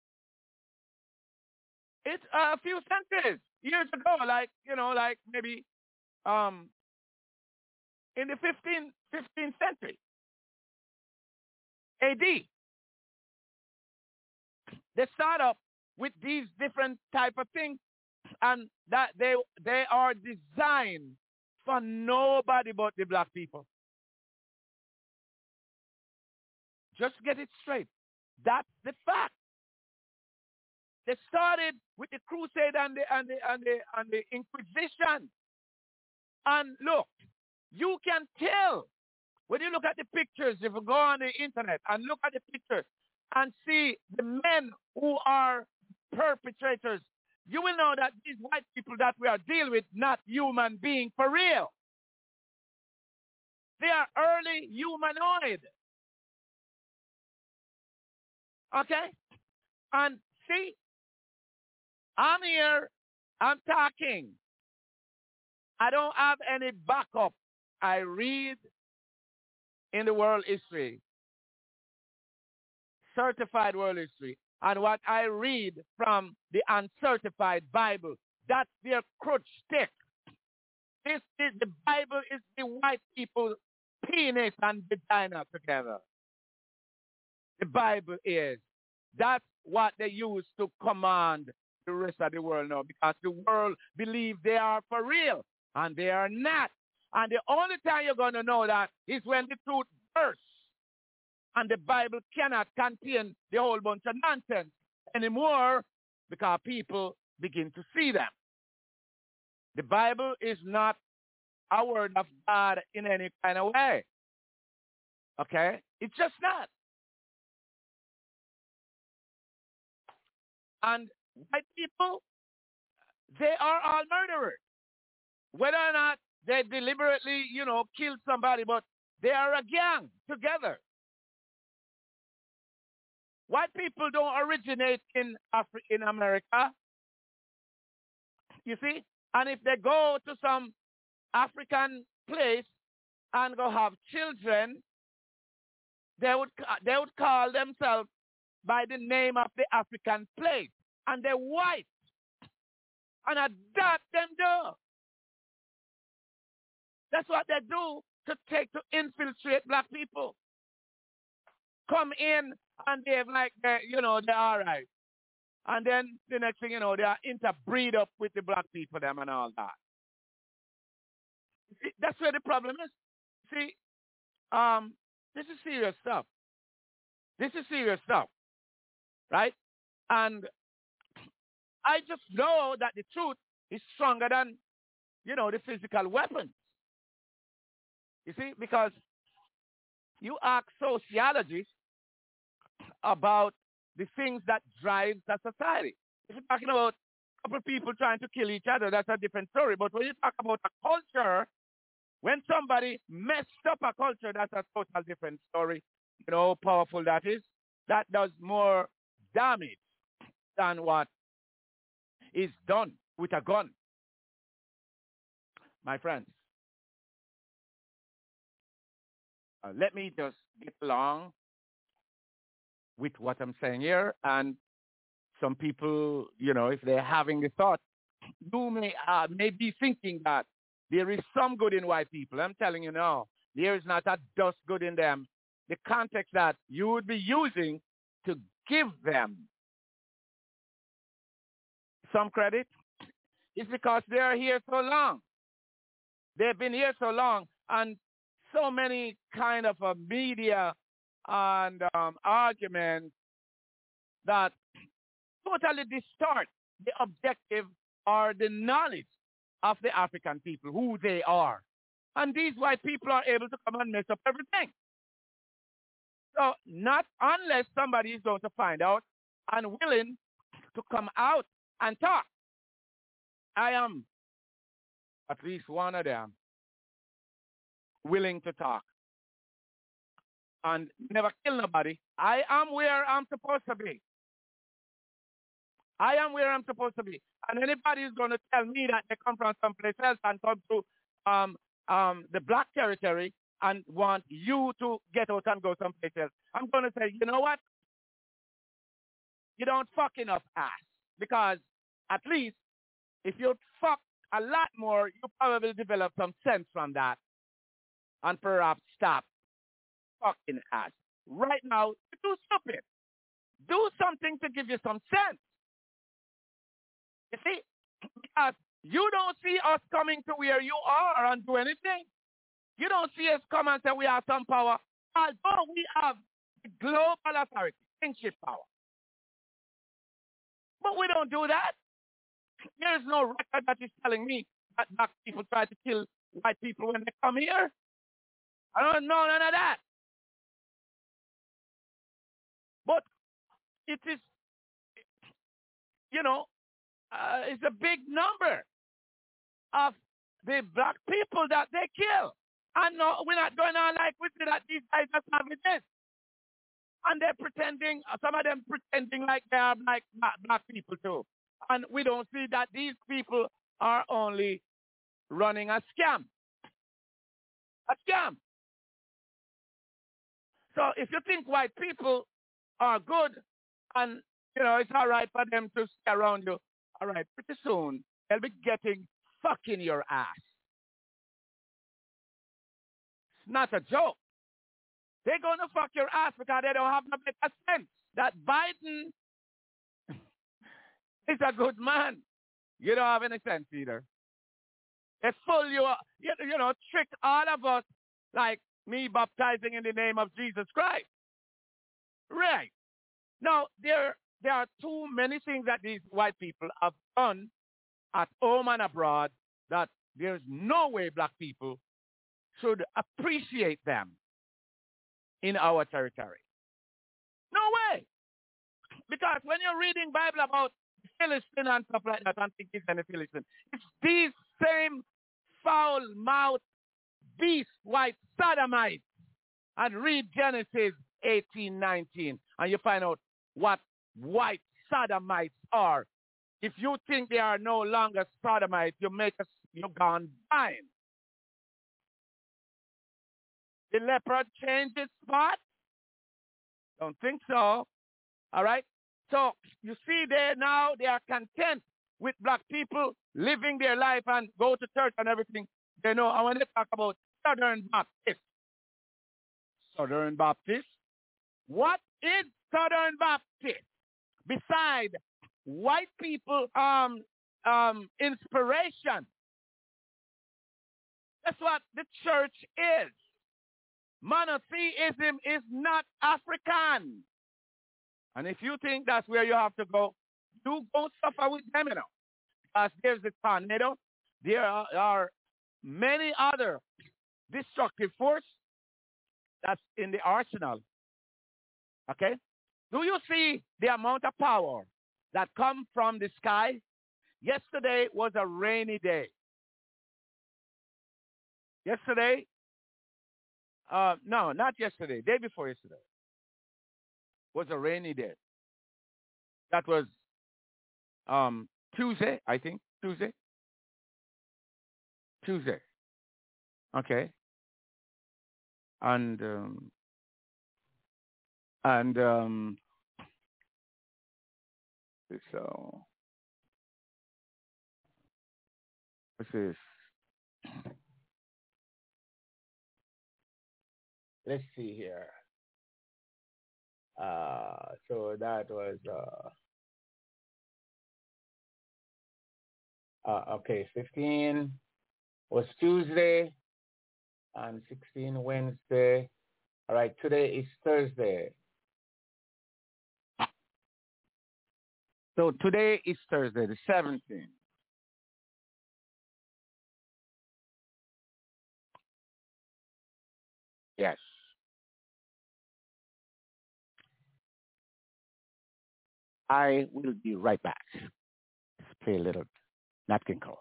It's a few centuries, years ago, like maybe in the 15th century AD. They start up with these different type of things, and that they are designed for nobody but the black people. Just get it straight. That's the fact. They started with the crusade and the Inquisition. And look, you can tell when you look at the pictures, if you go on the internet and look at the pictures and see the men who are perpetrators, you will know that these white people that we are dealing with, not human beings for real. They are early humanoid. Okay? And see, I'm here, I'm talking. I don't have any backup. I read in the world history, certified world history, and what I read from the uncertified Bible, that's their crutch stick. The Bible is the white people's penis and vagina together. The Bible is. That's what they use to command the rest of the world now, because the world believes they are for real, and they are not. And the only time you're going to know that is when the truth bursts. And the Bible cannot contain the whole bunch of nonsense anymore, because people begin to see them. The Bible is not a word of God in any kind of way. Okay? It's just not. And white people, they are all murderers. Whether or not they deliberately, kill somebody, but they are a gang together. White people don't originate in America. You see? And if they go to some African place and go have children, they would call themselves by the name of the African place. And they're white. And adopt them do. That's what they do to infiltrate black people. Come in and they're like, they're all right. And then the next thing you know, they are interbreed up with the black people them and all that. See, that's where the problem is. See, this is serious stuff. This is serious stuff. Right? And I just know that the truth is stronger than, the physical weapons. You see, because you ask sociologists about the things that drive the society. If you're talking about a couple of people trying to kill each other, that's a different story. But when you talk about a culture, when somebody messed up a culture, that's a total different story. You know how powerful that is? That does more damage than what is done with a gun. My friends, let me just get along with what I'm saying here. And some people, if they're having the thought, you may be thinking that there is some good in white people. I'm telling you now, there is not a dust good in them. The context that you would be using to give them some credit is because they are here so long. They've been here so long, and so many kind of media and arguments that totally distort the objective or the knowledge of the African people, who they are. And these white people are able to come and mess up everything. So not unless somebody is going to find out and willing to come out and talk. I am at least one of them willing to talk and never kill nobody. I am where I'm supposed to be. I am where I'm supposed to be. And anybody is going to tell me that they come from someplace else and come to the black territory and want you to get out and go someplace else. I'm going to say, you know what? You don't fuck enough ass. Because at least if you fuck a lot more, you probably develop some sense from that and perhaps stop fucking ass. Right now, you're too stupid. Do something to give you some sense. You see? Because you don't see us coming to where you are and do anything. You don't see us come and say we have some power. Although we have the global authority, kingship power. But we don't do that. There's no record that is telling me that black people try to kill white people when they come here. I don't know none of that. But it is, it's a big number of the black people that they kill. And no, we're not going on like we see that these guys are having this. And they're pretending, some of them pretending like they are like black people too. And we don't see that these people are only running a scam. A scam. So if you think white people are good and, it's all right for them to stay around you, all right, pretty soon they'll be getting fucking your ass. It's not a joke. They're going to fuck your ass because they don't have no better sense that Biden is a good man. You don't have any sense either. They fool you, trick all of us like me baptizing in the name of Jesus Christ. Right. Now, there are too many things that these white people have done at home and abroad that there's no way black people should appreciate them in our territory. No way. Because when you're reading Bible about Philistine and stuff like that, and think it's any Philistine, it's these same foul-mouthed beast white sodomites. And read Genesis 18:19, and you find out what white sodomites are. If you think they are no longer sodomites, you're gone blind. The leopard changed its spot? Don't think so. All right? So you see there now they are content with black people living their life and go to church and everything. They know. I want to talk about Southern Baptist. Southern Baptist? What is Southern Baptist? Beside white people inspiration. That's what the church is. Monotheism is not African. And if you think that's where you have to go, you go suffer with them, Because there's the tornado. There are many other destructive forces that's in the arsenal. Okay? Do you see the amount of power that comes from the sky? Yesterday was a rainy day. Yesterday, no, not yesterday, day before yesterday, was a rainy day. That was Tuesday, I think. Tuesday. Okay. And so what's this? Let's see here. So that was okay. 15 was Tuesday, and 16 Wednesday. All right, today is Thursday. So today is Thursday, the 17th. Yes. I will be right back. Let's play a little Nat King Cole.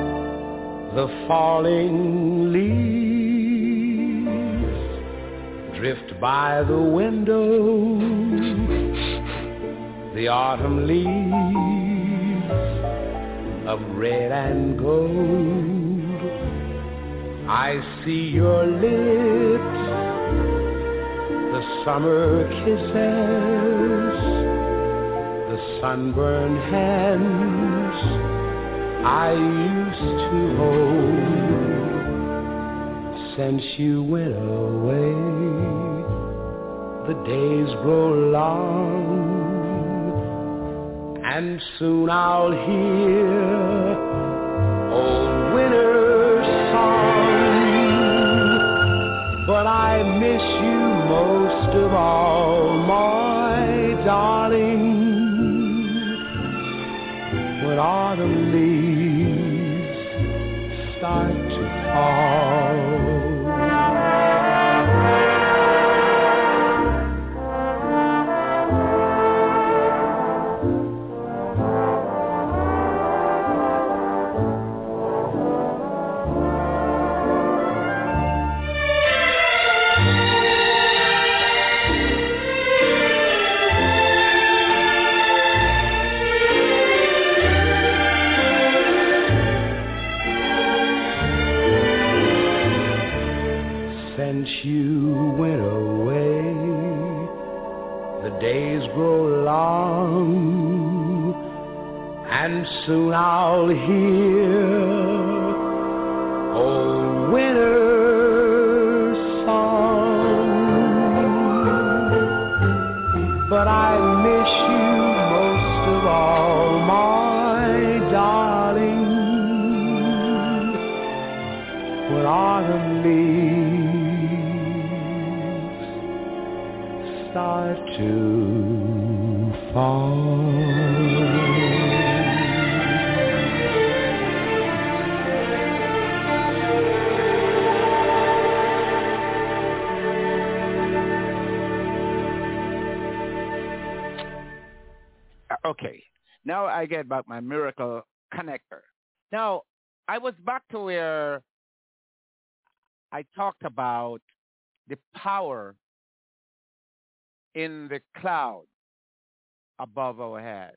The falling leaves drift by the window, the autumn leaves of red and gold. I see your lips, the summer kisses, the sunburned hands I used to hold. Since you went away, the days grow long, and soon I'll hear old winter's song. But I miss you most of all, my darling, when autumn leaves start to fall. Since you went away, the days grow long, and soon I'll hear old winter's song. But I miss you most of all, my darling, when autumn leaves start to fall. Okay, now I get back my miracle connector. Now, I was back to where I talked about the power in the cloud above our heads.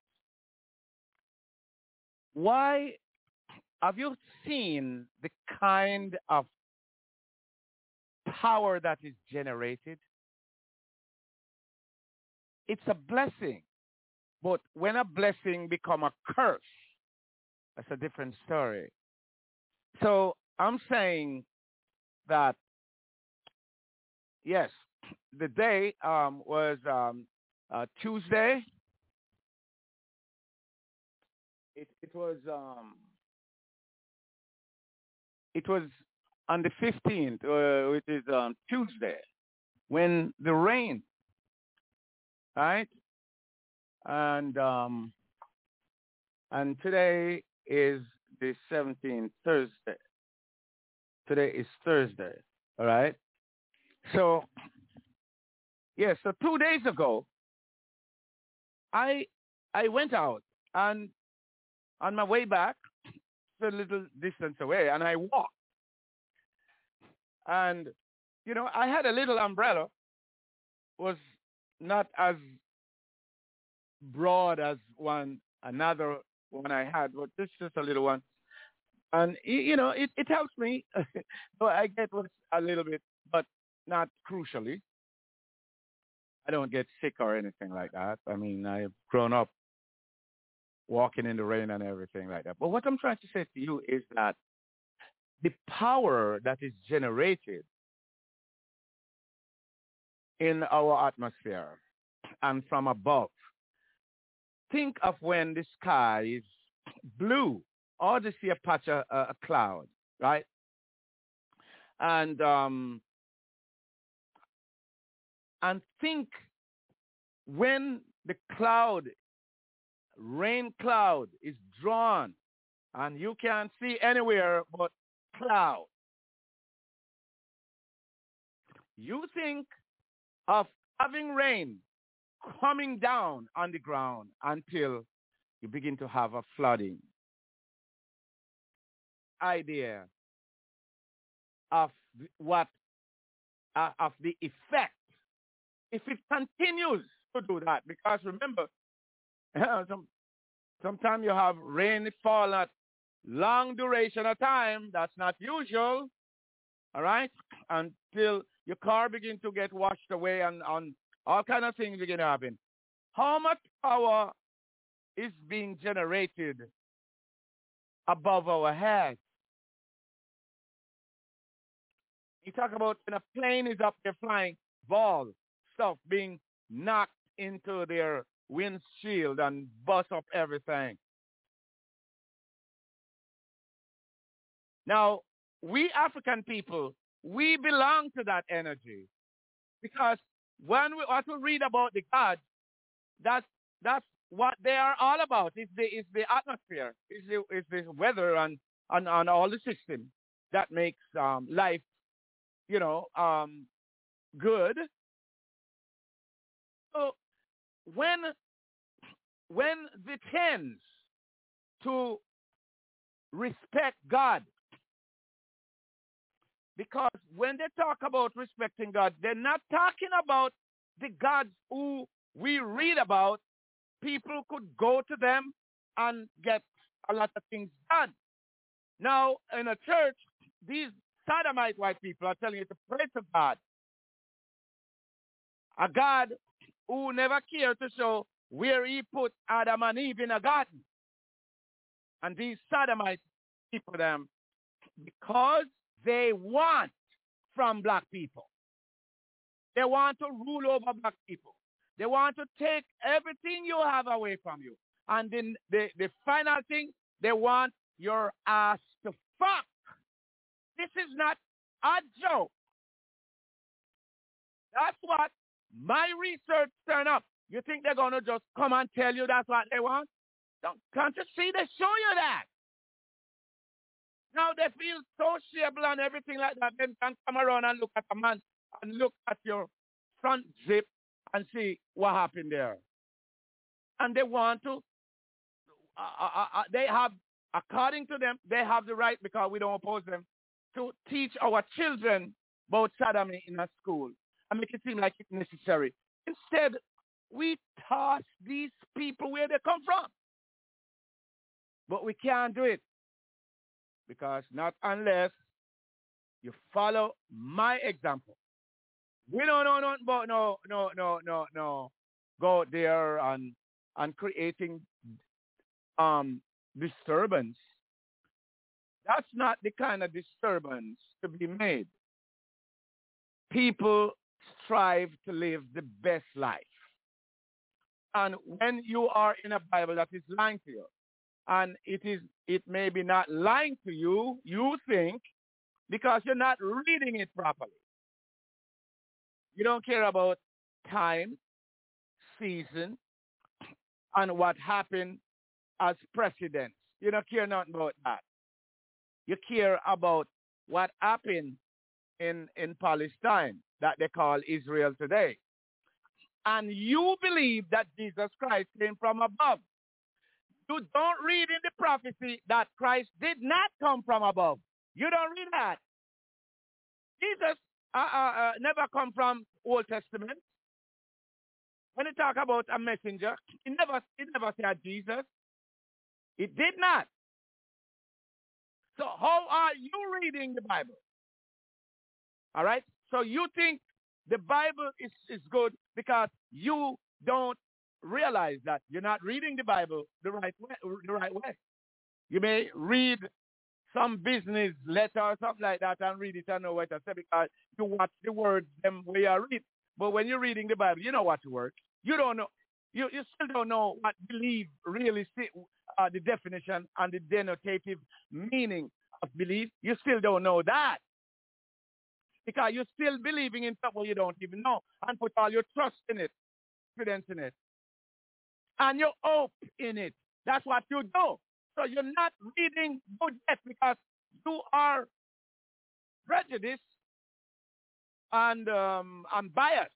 Why have you seen the kind of power that is generated? It's a blessing. But when a blessing become a curse, that's a different story. So I'm saying that, yes, the day was Tuesday. It was on the 15th, which is Tuesday, when the rain, right? And today is the 17th, Thursday. Today is Thursday, all right? So, yeah, so 2 days ago, I went out, and on my way back, a little distance away, and I walked. And, you know, I had a little umbrella, was not as broad as another one I had, but this is just a little one. And, you know, it helps me. So I get a little bit, but not crucially. I don't get sick or anything like that. I mean, I've grown up walking in the rain and everything like that. But what I'm trying to say to you is that the power that is generated in our atmosphere and from above, think of when the sky is blue or to see a patch of a cloud, right? And think when the rain cloud is drawn and you can't see anywhere but cloud. You think of having rain coming down on the ground until you begin to have a flooding. Idea of what of the effect if it continues to do that, because remember, sometimes you have rainfall at long duration of time. That's not usual, all right? Until your car begins to get washed away and all kind of things begin to happen. How much power is being generated above our heads? You talk about when a plane is up there flying, balls, stuff being knocked into their windshield and bust up everything. Now, we African people, we belong to that energy, because when we also read about the gods, that's what they are all about. It's the atmosphere, it's the weather and all the system that makes life, good. So when they tend to respect God, because when they talk about respecting God, they're not talking about the gods who we read about. People could go to them and get a lot of things done. Now, in a church, these sodomite white people are telling you to pray to God. A God who never cared to show where he put Adam and Eve in a garden. And these sodomite people, them, because they want from black people. They want to rule over black people. They want to take everything you have away from you. And then the final thing, they want your ass to fuck. This is not a joke. That's what my research turned up. You think they're going to just come and tell you that's what they want? Can't you see? They show you that. Now they feel sociable and everything like that. Then can come around and look at a man and look at your front zip and see what happened there. And they want to, they have, according to them, they have the right, because we don't oppose them, to teach our children about sodomy in a school and make it seem like it's necessary. Instead, we toss these people where they come from. But we can't do it, because not unless you follow my example. We don't know nothing about no go out there and creating disturbance. That's not the kind of disturbance to be made. People strive to live the best life. And when you are in a Bible that is lying to you, and it may be not lying to you, you think, because you're not reading it properly. You don't care about time, season, and what happened as precedents. You don't care nothing about that. You care about what happened in Palestine that they call Israel today. And you believe that Jesus Christ came from above. You don't read in the prophecy that Christ did not come from above. You don't read that. Jesus never come from Old Testament. When you talk about a messenger, it never said Jesus. It did not. So how are you reading the Bible? All right? So you think the Bible is good because you don't realize that you're not reading the Bible the right way. You may read some business letter or something like that and read it and know what to say because you watch the words them way you read. But when you're reading the Bible, you know what to work. You don't know. You still don't know what belief really the definition and the denotative meaning of belief. You still don't know that. Because you're still believing in something you don't even know and put all your trust in it, confidence in it, and your hope in it. That's what you do. So you're not reading good yet because you are prejudiced and biased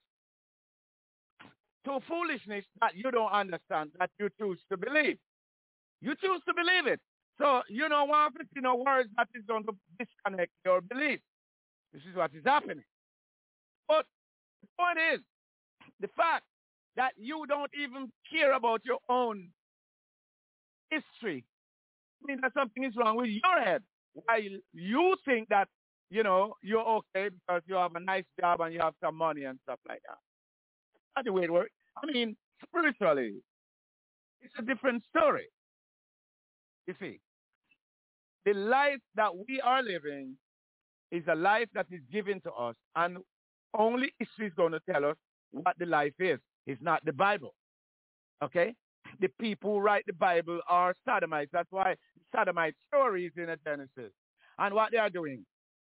to foolishness that you don't understand, that you choose to believe. You choose to believe it. So you don't want words that is going to disconnect your belief. This is what is happening. But the point is, The fact that you don't even care about your own history means that something is wrong with your head. Why you think that, you're okay because you have a nice job and you have some money and stuff like that. That's the way it works. I mean, spiritually, it's a different story. You see, the life that we are living is a life that is given to us, and only history is going to tell us what the life is. It's not the Bible. Okay? The people who write the Bible are Sodomites. That's why Sodomite stories in Genesis. And what they are doing,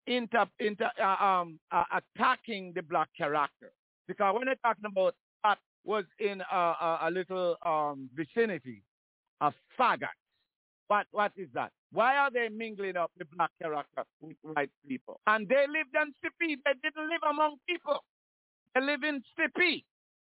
attacking the black character. Because when they're talking about that was in a little vicinity of faggots. What is that? Why are they mingling up the black character with white people? And they lived in Sipi. They didn't live among people. They live in Sipi.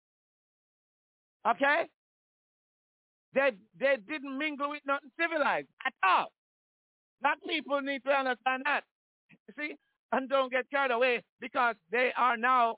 Okay? They didn't mingle with nothing civilized at all. Black people need to understand that. You see? And don't get carried away because they are now,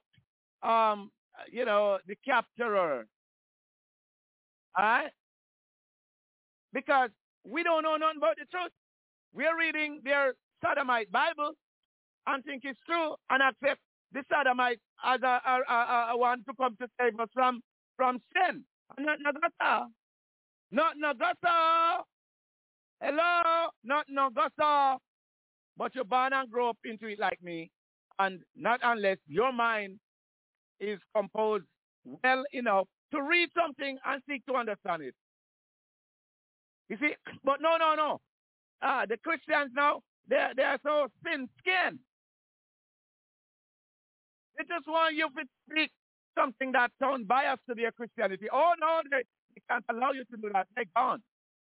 the capturer. All right? Because we don't know nothing about the truth. We're reading their Sodomite Bible and think it's true and accept the Sodomite as a one to come to save us from sin. Not Nagasa. Not Nagasa. Hello. Not Nagasa. But you're born and grow up into it like me. And not unless your mind is composed well enough to read something and seek to understand it. You see? But no. The Christians now, they are so thin-skinned. They just want you to speak something that sounds biased to their Christianity. Oh, no, they can't allow you to do that. They're gone.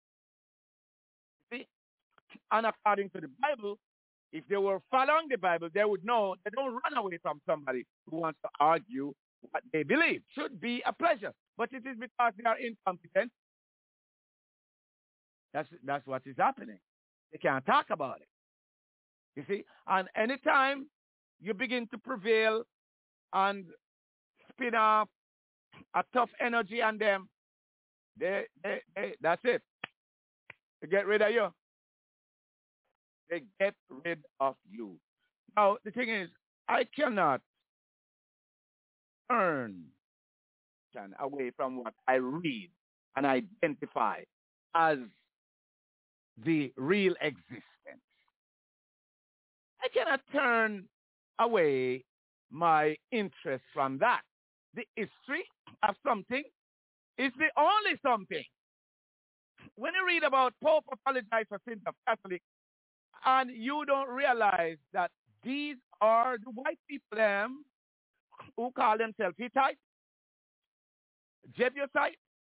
See? And according to the Bible, if they were following the Bible, they would know they don't run away from somebody who wants to argue what they believe. Should be a pleasure. But it is because they are incompetent. That's what is happening. They can't talk about it. You see? And anytime you begin to prevail and spin off a tough energy on them, that's it. They get rid of you. They get rid of you. Now, the thing is, I cannot turn away from what I read and identify as the real existence. I cannot turn away my interest from that. The history of something is the only something. When you read about Pope apologize for sins of Catholics, and you don't realize that these are the white people who call themselves Hittite, Jebusite,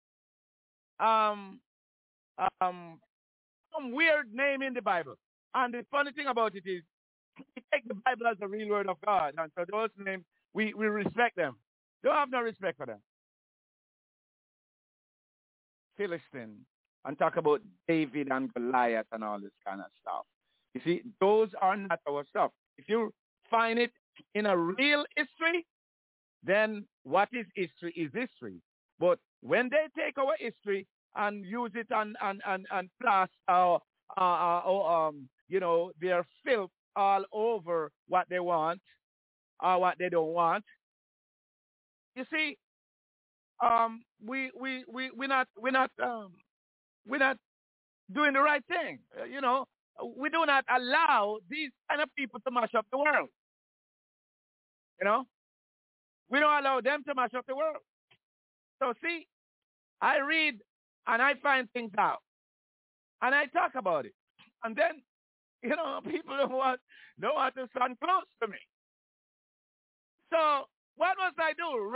some weird name in the Bible. And the funny thing about it is, we take the Bible as the real word of God. And so those names, we respect them. Don't have no respect for them. Philistine, and talk about David and Goliath and all this kind of stuff. You see, those are not our stuff. If you find it in a real history, then what is history. But when they take our history and use it and plaster their filth all over what they want or what they don't want, you see, we're not doing the right thing. We do not allow these kind of people to mash up the world. We don't allow them to mash up the world. So see, I read and I find things out. And I talk about it. And then, people don't want to stand close to me. So what must I do?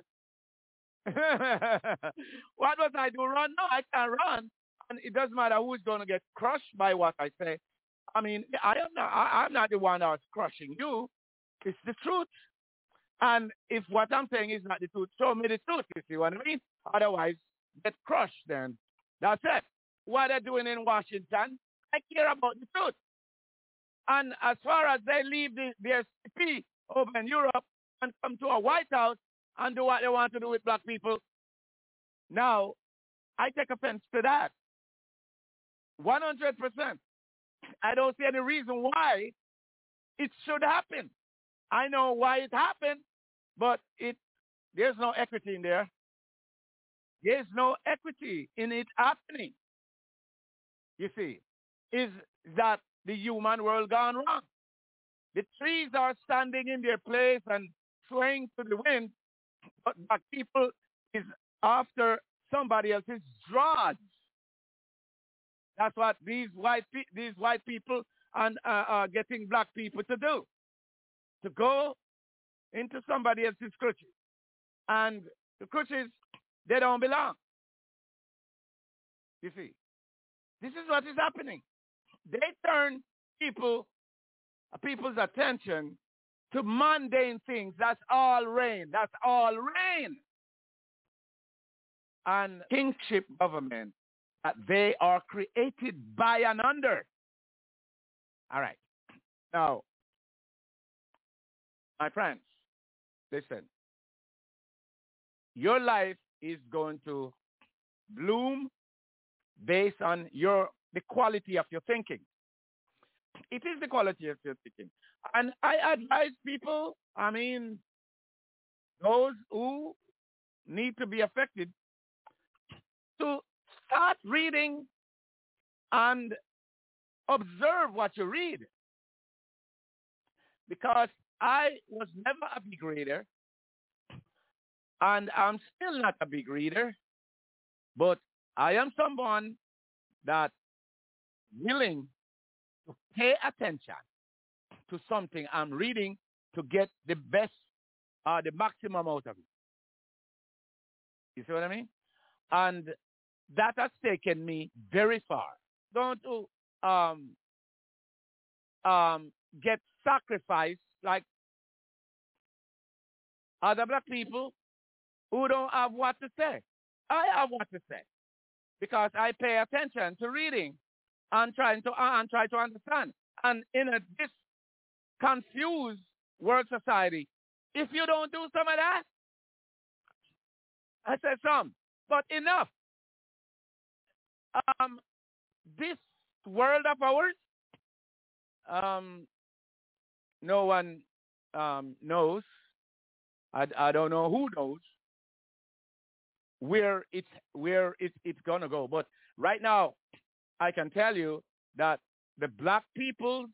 Run? What must I do? Run? No, I can't run. And it doesn't matter who's going to get crushed by what I say. I mean, I'm not the one that's crushing you. It's the truth. And if what I'm saying is not the truth, show me the truth, you see what I mean? Otherwise, get crushed then. That's it. What they're doing in Washington, I care about the truth. And as far as they leave their CP over in Europe and come to a White House, and do what they want to do with black people. Now, I take offense to that. 100%. I don't see any reason why it should happen. I know why it happened, but there's no equity in there. There's no equity in it happening. You see, is that the human world gone wrong? The trees are standing in their place and swaying to the wind, but black people is after somebody else's drawers. That's what these white people and are getting black people to do, to go into somebody else's crutches. And the crutches, they don't belong. You see, this is what is happening. They turn people's attention to mundane things. That's all rain. That's all rain. And kingship government that they are created by and under. All right. Now, my friends, listen. Your life is going to bloom based on the quality of your thinking. It is the quality of your thinking. And I advise people, those who need to be affected, to start reading and observe what you read. Because I was never a big reader, and I'm still not a big reader, but I am someone that willing to pay attention to something I'm reading to get the best, the maximum out of it. You see what I mean? And that has taken me very far. Don't get sacrificed like other black people who don't have what to say. I have what to say because I pay attention to reading and try to understand. And in this confused world society, if you don't do some of that, I said some, but enough. This world of ours, no one knows. I don't know who knows where it's gonna go. But right now, I can tell you that the black people's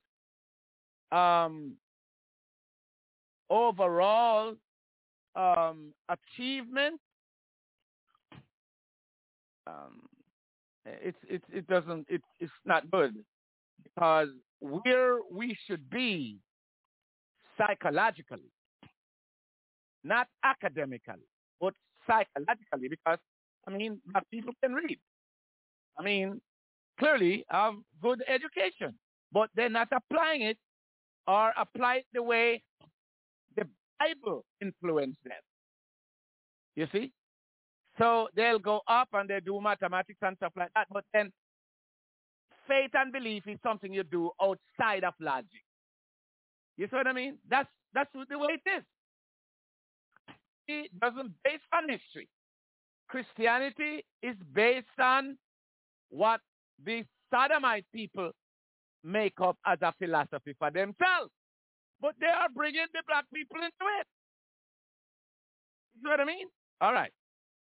overall achievement, it's not good, because where we should be psychologically, not academically, but psychologically, because black people can read. Clearly have good education, but they're not applying it or apply it the way the Bible influenced them. You see? So they'll go up and they do mathematics and stuff like that, but then faith and belief is something you do outside of logic. You see what I mean? That's the way it is. It doesn't base on history. Christianity is based on what the Sodomite people make up as a philosophy for themselves. But they are bringing the black people into it. You see what I mean? All right.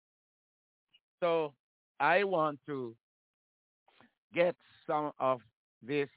So I want to get some of this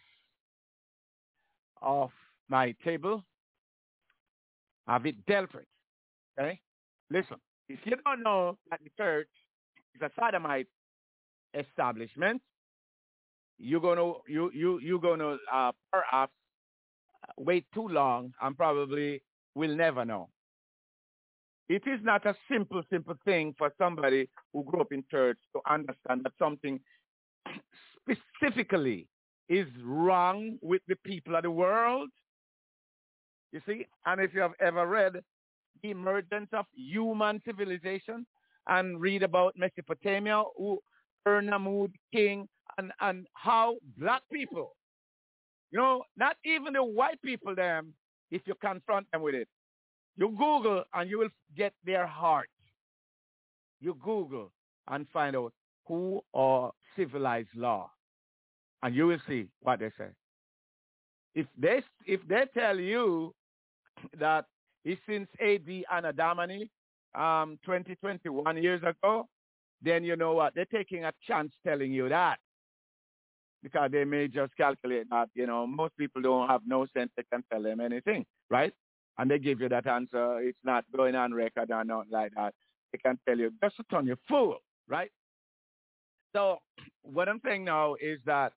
off my table, have it dealt with. Okay? Listen, if you don't know that the church is a sodomite establishment, you're gonna perhaps wait too long and probably will never know. It is not a simple thing for somebody who grew up in church to understand that something specifically is wrong with the people of the world. You see? And if you have ever read The Emergence of Human Civilization and read about Mesopotamia, Ur-Namud king, and how black people, not even the white people, them, if you confront them with it, You Google and you will get their heart. You Google and find out who are civilized law, and you will see what they say. If they tell you that it's since A.D. Anno Domini, 2021 years ago, then you know what? They're taking a chance telling you that, because they may just calculate that, most people don't have no sense. They can tell them anything, right? And they give you that answer. It's not going on record or not like that. They can tell you, just to turn you fool, right? So what I'm saying now is that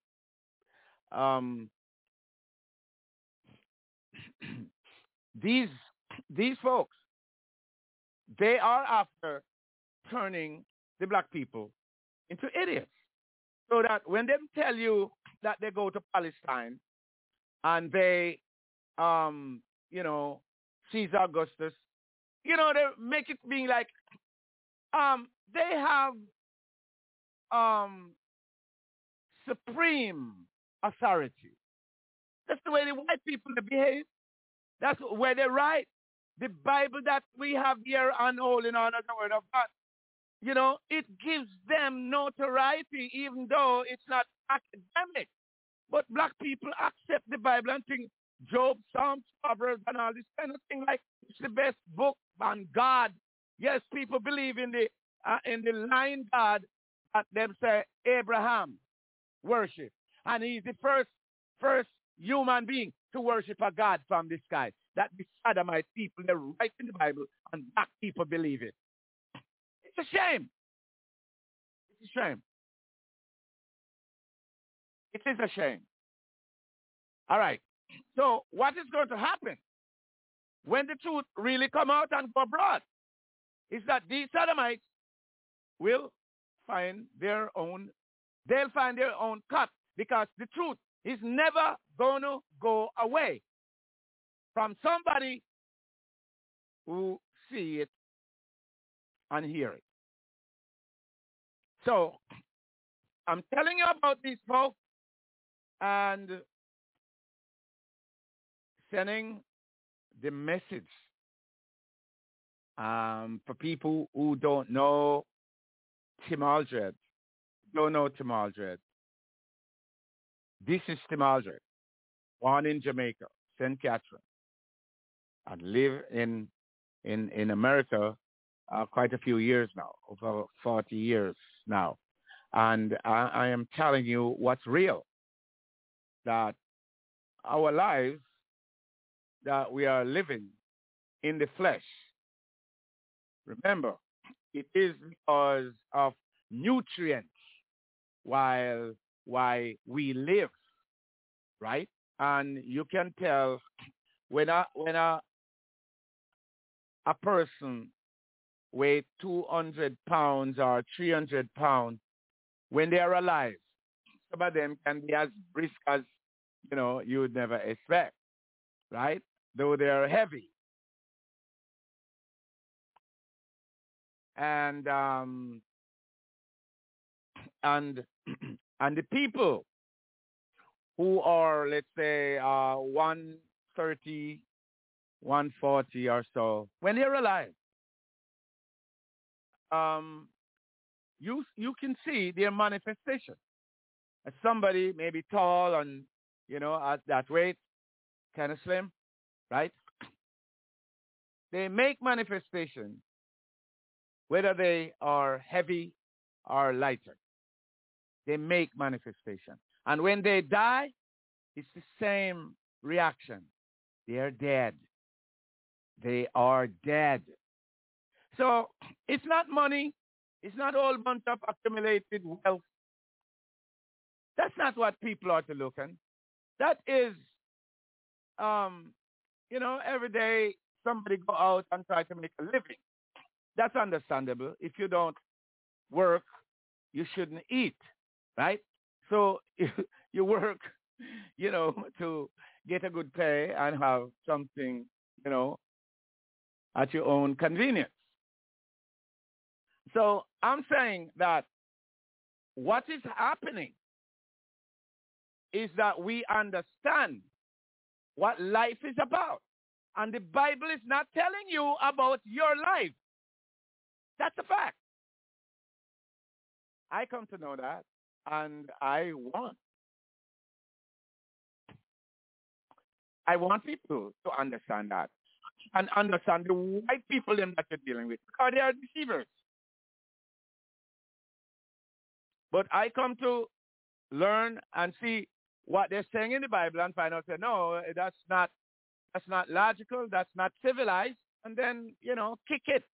these folks, they are after turning the black people into idiots. So that when they tell you that they go to Palestine and they, Caesar Augustus, they make it being like, they have supreme authority. That's the way the white people behave. That's where they write. The Bible that we have here on Holy and Honor the Word of God, it gives them notoriety, even though it's not academic. But black people accept the Bible and think Job, Psalms, Proverbs, and all this kind of thing, like it's the best book on God. Yes, people believe in the line God that them say Abraham worship, and he's the first human being to worship a God from the sky. That the Sodomite people, they write in the Bible, and black people believe it. It's a shame. It's a shame. It is a shame. All right. So what is going to happen when the truth really come out and go abroad is that these Sodomites will find their own, they'll find their own cut, because the truth is never going to go away from somebody who see it and hear it. So I'm telling you about these folks and sending the message for people who don't know Tim Aldred. Don't know Tim Aldred. This is Tim Aldred, born in Jamaica, St. Catherine, and live in America quite a few years now, over 40 years now. And I am telling you what's real, that our lives that we are living in the flesh, remember, it is because of nutrients why we live, right? And you can tell when a person weighs 200 pounds or 300 pounds, when they are alive, some of them can be as brisk as, you would never expect, right? Though they are heavy. And the people who are, let's say, 130, 140 or so, when they're alive, you can see their manifestation. As somebody maybe tall and, at that weight, kind of slim, right? They make manifestation whether they are heavy or lighter. They make manifestation. And when they die, it's the same reaction. They are dead. They are dead. So it's not money. It's not all bunch of accumulated wealth. That's not what people are to look at. That is, every day somebody go out and try to make a living. That's understandable. If you don't work, you shouldn't eat, right? So you work, to get a good pay and have something, at your own convenience. So I'm saying that what is happening is that we understand what life is about. And the Bible is not telling you about your life. That's a fact. I come to know that, and I want people to understand that and understand the white people in that you're dealing with, because they are deceivers. But I come to learn and see what they're saying in the Bible and find out that no, that's not logical, that's not civilized, and then, kick it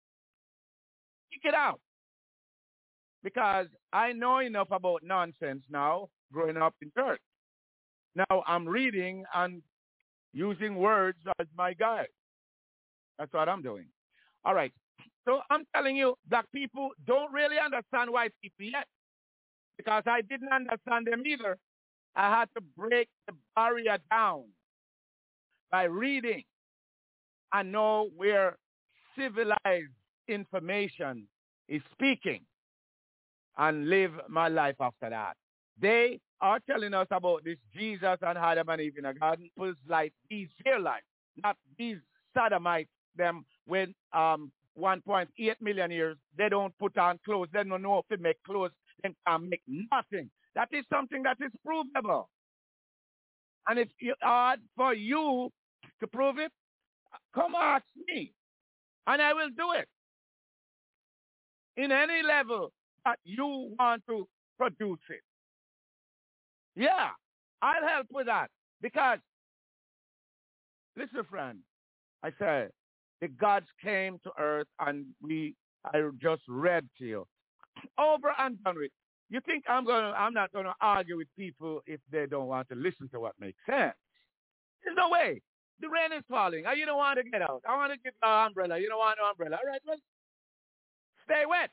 out. Because I know enough about nonsense now, growing up in church. Now I'm reading and using words as my guide. That's what I'm doing. All right. So I'm telling you, black people don't really understand white people yet, because I didn't understand them either. I had to break the barrier down by reading and know where civilized information is speaking and live my life after that. They are telling us about this Jesus and Adam and Eve in a garden. People's life is their life, not these sodomites, them with 1.8 million years. They don't put on clothes. They don't know if to make clothes. They can make nothing. That is something that is provable. And if it's hard for you to prove it, come ask me, and I will do it. In any level that you want to produce it. Yeah, I'll help with that. Because, listen, friend, I said, the gods came to earth, and I just read to you. Over and done with. You think I'm not going to argue with people if they don't want to listen to what makes sense? There's no way. The rain is falling. You don't want to get out. I want to get an umbrella. You don't want an umbrella. All right, well, stay wet.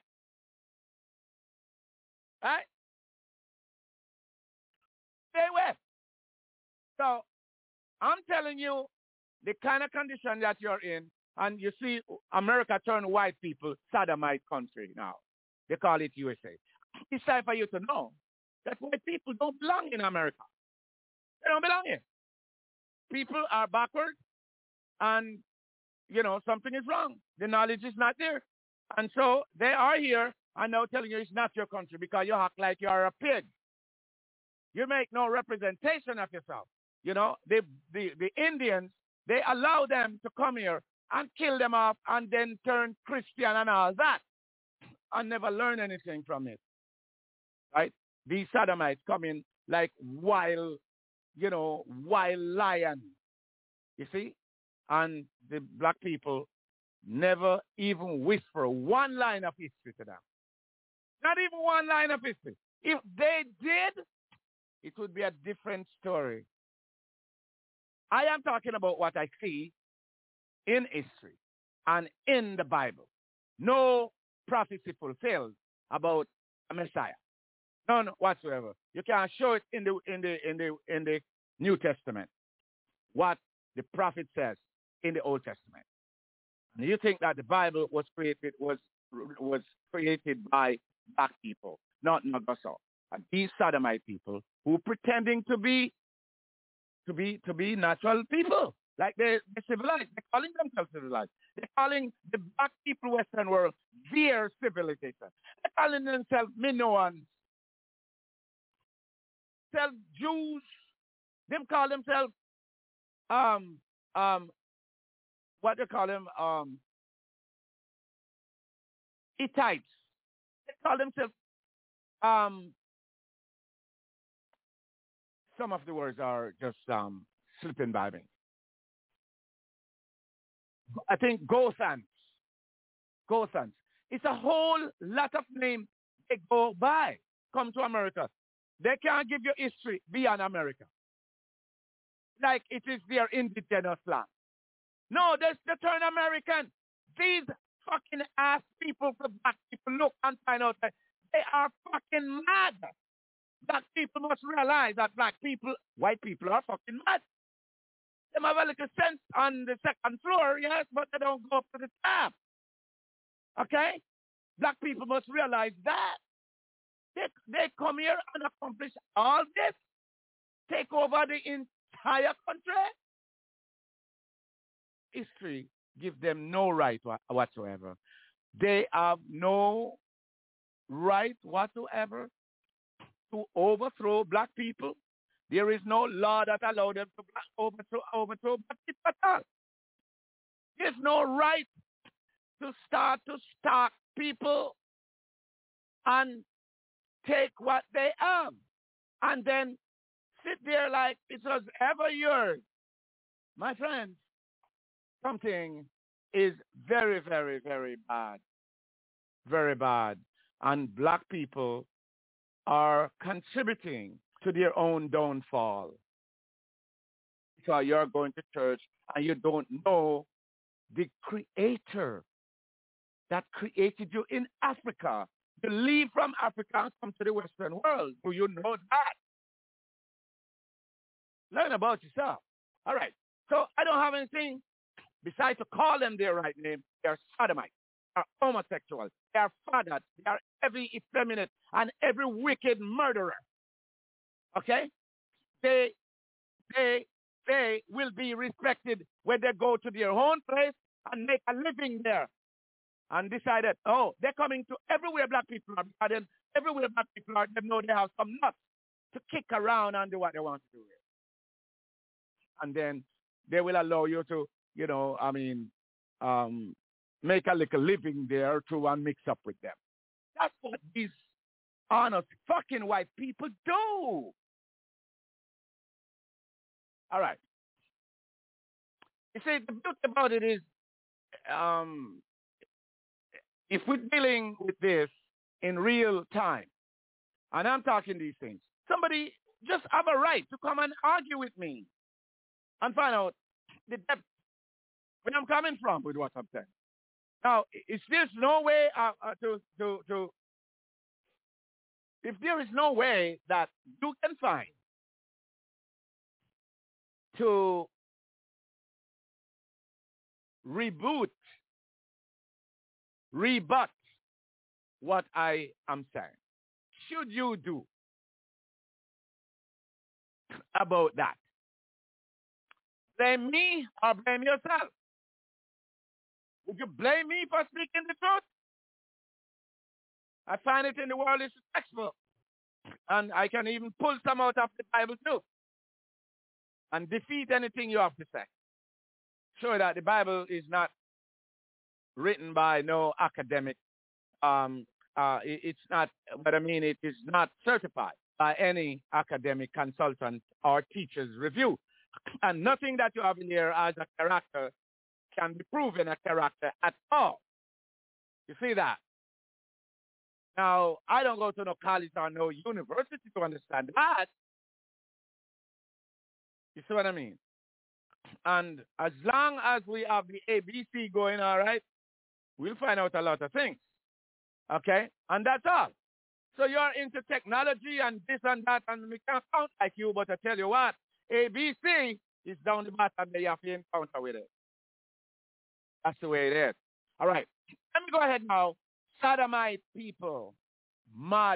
Right? Stay wet. So I'm telling you the kind of condition that you're in, and you see America turn white people sodomite country now. They call it USA. It's time for you to know that white people don't belong in America. They don't belong here. People are backward, and, something is wrong. The knowledge is not there. And so they are here, and now telling you it's not your country because you act like you are a pig. You make no representation of yourself. The Indians, they allow them to come here and kill them off and then turn Christian and all that and never learn anything from it. Right? These sodomites come in like wild lion. You see? And the black people never even whisper one line of history to them. Not even one line of history. If they did, it would be a different story. I am talking about what I see in history and in the Bible. No prophecy fulfilled about a Messiah. None whatsoever. You can show it in the New Testament, what the prophet says in the Old Testament. And you think that the Bible was created by black people, not so. And these sodomite people who pretending to be natural people, like they're civilized. They're calling themselves civilized. They're calling the black people, Western world, their civilization. They're calling themselves Minoans. Self Jews. They call themselves what they call them Hittites. They call themselves some of the words are just slipping by me. I think Gothans. It's a whole lot of names they go by. Come to America. They can't give you history beyond America. Like it is their indigenous land. No, they turn American. These fucking ass people for black people look and find out that they are fucking mad. Black people must realize that white people are fucking mad. They have a little sense on the second floor, yes, but they don't go up to the top. Okay? Black people must realize that. They come here and accomplish all this, take over the entire country. history gives them no right whatsoever. They have no right whatsoever to overthrow black people. There is no law that allows them to overthrow black people at all. There's no right to start to stalk people and take what they have and then sit there like it was ever yours. My friends, something is very, very, very bad. Very bad. And black people are contributing to their own downfall. So you're going to church and you don't know the creator that created you in Africa. You leave from Africa and come to the Western world. Do you know that? Learn about yourself. All right. So I don't have anything besides to call them their right name. They are sodomites. They are homosexuals. They are fathers. They are every effeminate and every wicked murderer. Okay? They will be respected when they go to their own place and make a living there. And decided, oh, they're coming to everywhere black people are. And then everywhere black people are, they know they have some nuts to kick around and do what they want to do. And then they will allow you to, make a little living there too and mix up with them. That's what these honest fucking white people do. All right. You see, the beauty about it is, if we're dealing with this in real time, and I'm talking these things, somebody just have a right to come and argue with me and find out the depth where I'm coming from with what I'm saying. Now, if there's no way if there is no way that you can find to rebut what I am saying, should you do about that? Blame me or blame yourself? Would you blame me for speaking the truth? I find it in the world is textbook. And I can even pull some out of the Bible too. And defeat anything you have to say. Show that the Bible is not written by no academic. It's not, but I mean, it is not certified by any academic consultant or teacher's review. And nothing that you have in there as a character can be proven a character at all. You see that? Now, I don't go to no college or no university to understand that. You see what I mean? And as long as we have the ABC going, all right, we'll find out a lot of things. Okay? And that's all. So you're into technology and this and that, and we can't count like you, but I tell you what, ABC is down the bottom there. You have to encounter with it. That's the way it is. All right. Let me go ahead now. Sodomite people, mad,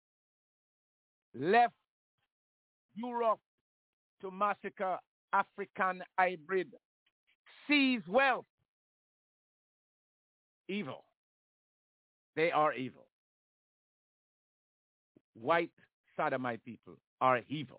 left Europe to massacre African hybrid, seize wealth. Evil. They are evil. White sodomite people are evil.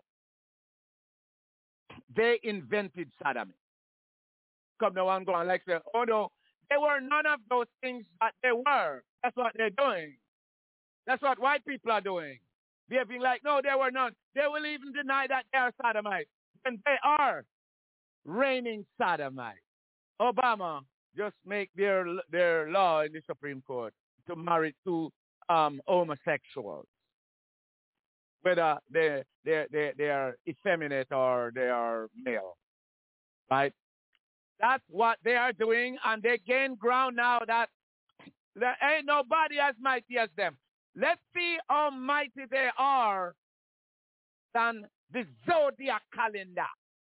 They invented sodomy. Come now and go on like say, oh no, there were none of those things that they were. That's what they're doing. That's what white people are doing. They're being like, no, there were none. They will even deny that they are sodomites. And they are reigning sodomites. Obama just make their law in the Supreme Court to marry two homosexuals, whether they are effeminate or they are male, right? That's what they are doing, and they gain ground now that there ain't nobody as mighty as them. Let's see how mighty they are than the zodiac calendar.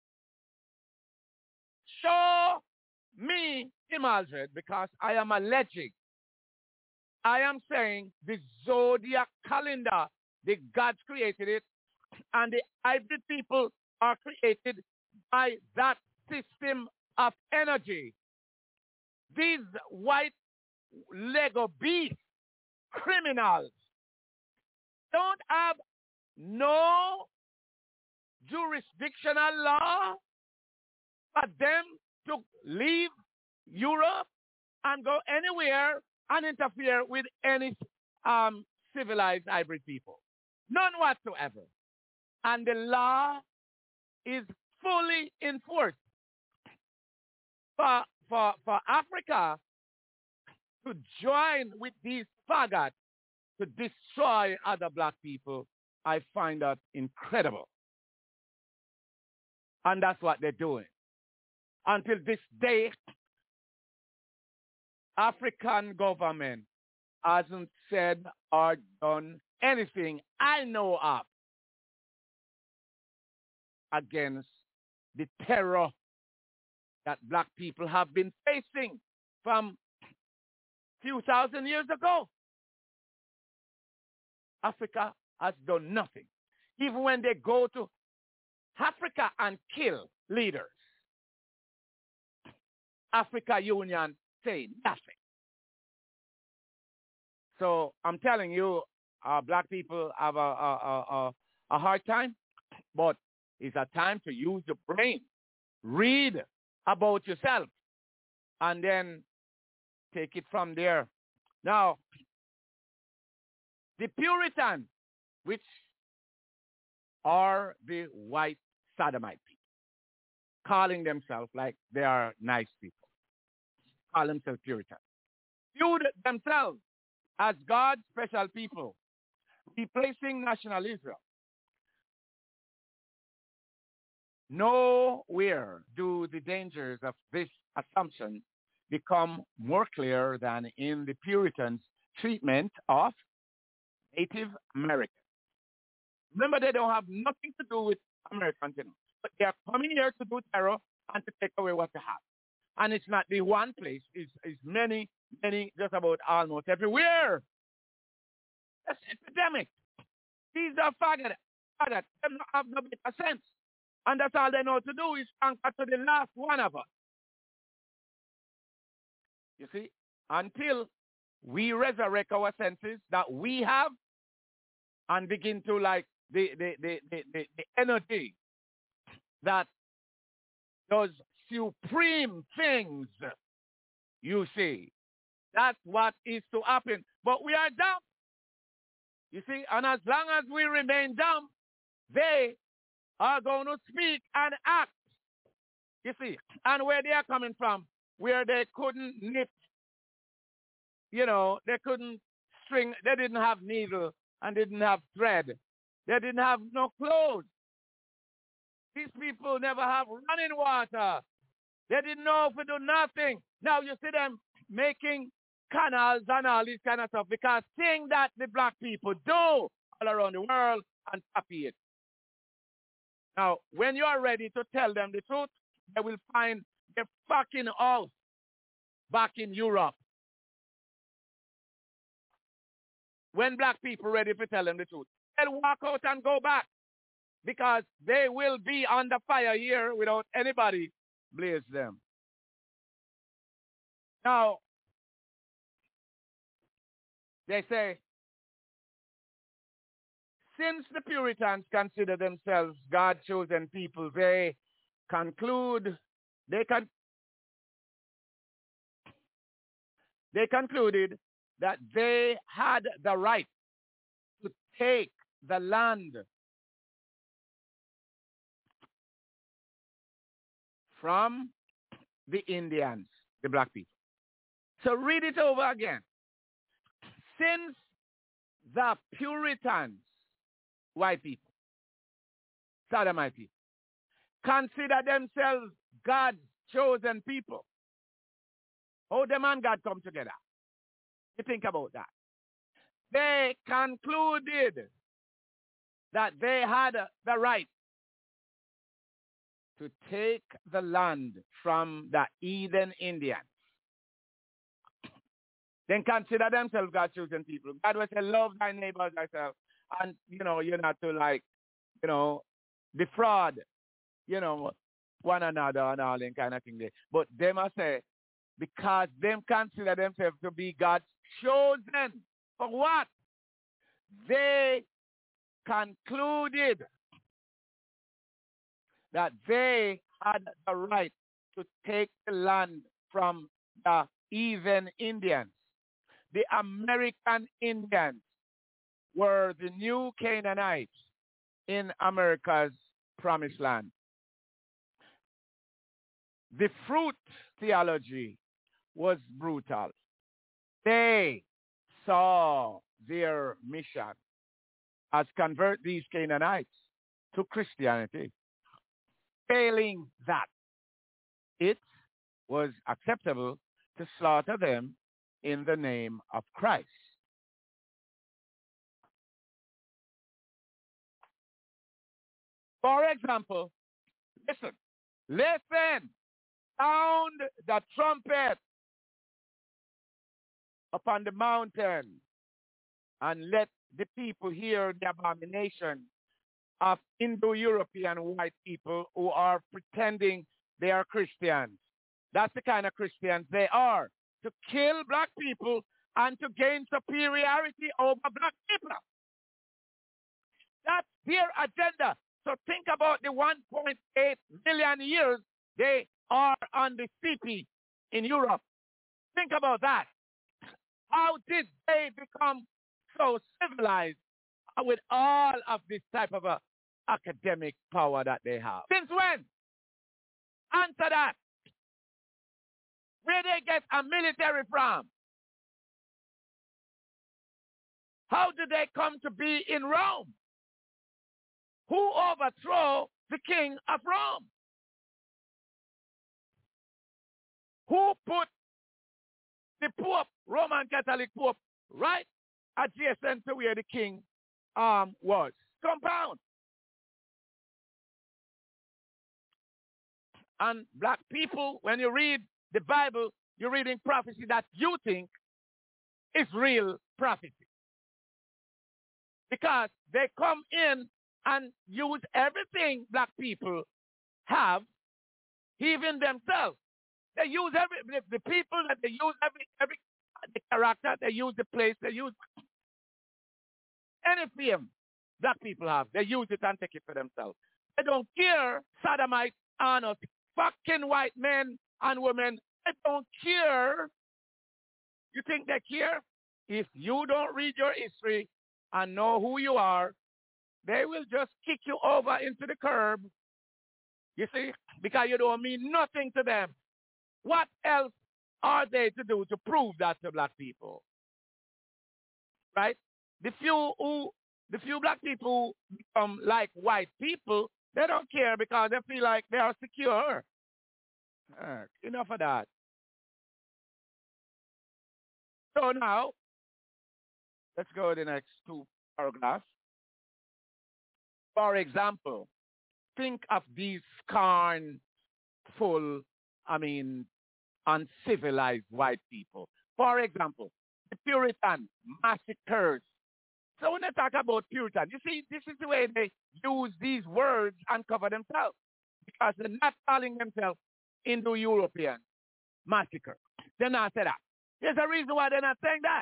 Show me him, Alfred, because I am alleging. I am saying the zodiac calendar, the gods created it, and the hybrid people are created by that system of energy these white Lego beast criminals don't have no jurisdictional law for them to leave Europe and go anywhere and interfere with any civilized hybrid people. None whatsoever. And the law is fully enforced. For Africa to join with these faggots to destroy other black people, I find that incredible. And that's what they're doing. Until this day, African government hasn't said or done anything I know of against the terror that black people have been facing from few thousand years ago. Africa has done nothing. Even when they go to Africa and kill leaders, Africa Union say nothing. So I'm telling you, black people have a hard time, but it's a time to use your brain. Read about yourself and then take it from there. Now, the Puritans, which are the white sodomite people, calling themselves like they are nice people, call themselves Puritans, viewed themselves as God's special people, replacing national Israel. Nowhere do the dangers of this assumption become more clear than in the Puritans' treatment of Native Americans. Remember, they don't have nothing to do with Americans, but they are coming here to do terror and to take away what they have. And it's not the one place, it's many, just about almost everywhere. That's epidemic. These are faggots. They don't have no better sense. And that's all they know to do is anchor to the last one of us. You see, until we resurrect our senses that we have and begin to like the energy that does supreme things, you see. That's what is to happen. But we are dumb. You see, and as long as we remain dumb, they are going to speak and act. You see, and where they are coming from, where they couldn't knit, they couldn't string, they didn't have needle and didn't have thread. They didn't have no clothes. These people never have running water. They didn't know if to do nothing. Now you see them making canals and all this kind of stuff because things that the black people do all around the world and copy it. Now, when you are ready to tell them the truth, they will find the fucking house back in Europe. When black people ready to tell them the truth, they'll walk out and go back because they will be under fire here without anybody blaze them. Now, they say, since the Puritans consider themselves God-chosen people, they concluded that they had the right to take the land from the Indians, the black people. So read it over again. Since the Puritans, white people, sodomite people, consider themselves God's chosen people. How them and God come together? You think about that. They concluded that they had the right to take the land from the heathen Indians. Then consider themselves God's chosen people. God will say, love thy neighbor as thyself. And, you're not to defraud, one another and all that kind of thing there. But they must say, because them consider themselves to be God's chosen. For what? They concluded that they had the right to take the land from the heathen Indians. The American Indians were the new Canaanites in America's promised land. The fruit theology was brutal. They saw their mission as convert these Canaanites to Christianity. Failing that, it was acceptable to slaughter them in the name of Christ. For example, listen, sound the trumpet upon the mountain and let the people hear the abomination of Indo-European white people who are pretending they are Christians. That's the kind of Christians they are, to kill black people and to gain superiority over black people. That's their agenda. So think about the 1.8 million years they are on the CP in Europe. Think about that. How did they become so civilized with all of this type of academic power that they have? Since when? Answer that. Where they get a military from? How did they come to be in Rome? Who overthrew the king of Rome? Who put the Pope, Roman Catholic Pope, right adjacent to where the king was? Compound. And black people, when you read the Bible, you're reading prophecy that you think is real prophecy. Because they come in and use everything black people have, even themselves. They use the people that they use, every the character, they use the place, they use anything black people have. They use it and take it for themselves. They don't care, sodomites and us, fucking white men and women. They don't care. You think they care? If you don't read your history and know who you are, they will just kick you over into the curb. You see? Because you don't mean nothing to them. What else are they to do to prove that to black people? Right? The few black people who become like white people, they don't care because they feel like they are secure. Enough of that. So now, let's go to the next two paragraphs. For example, think of these scornful, uncivilized white people. For example, the Puritan massacres. So when they talk about Puritan, you see, this is the way they use these words and cover themselves. Because they're not calling themselves Indo-European massacre. They're not saying that. There's a reason why they're not saying that.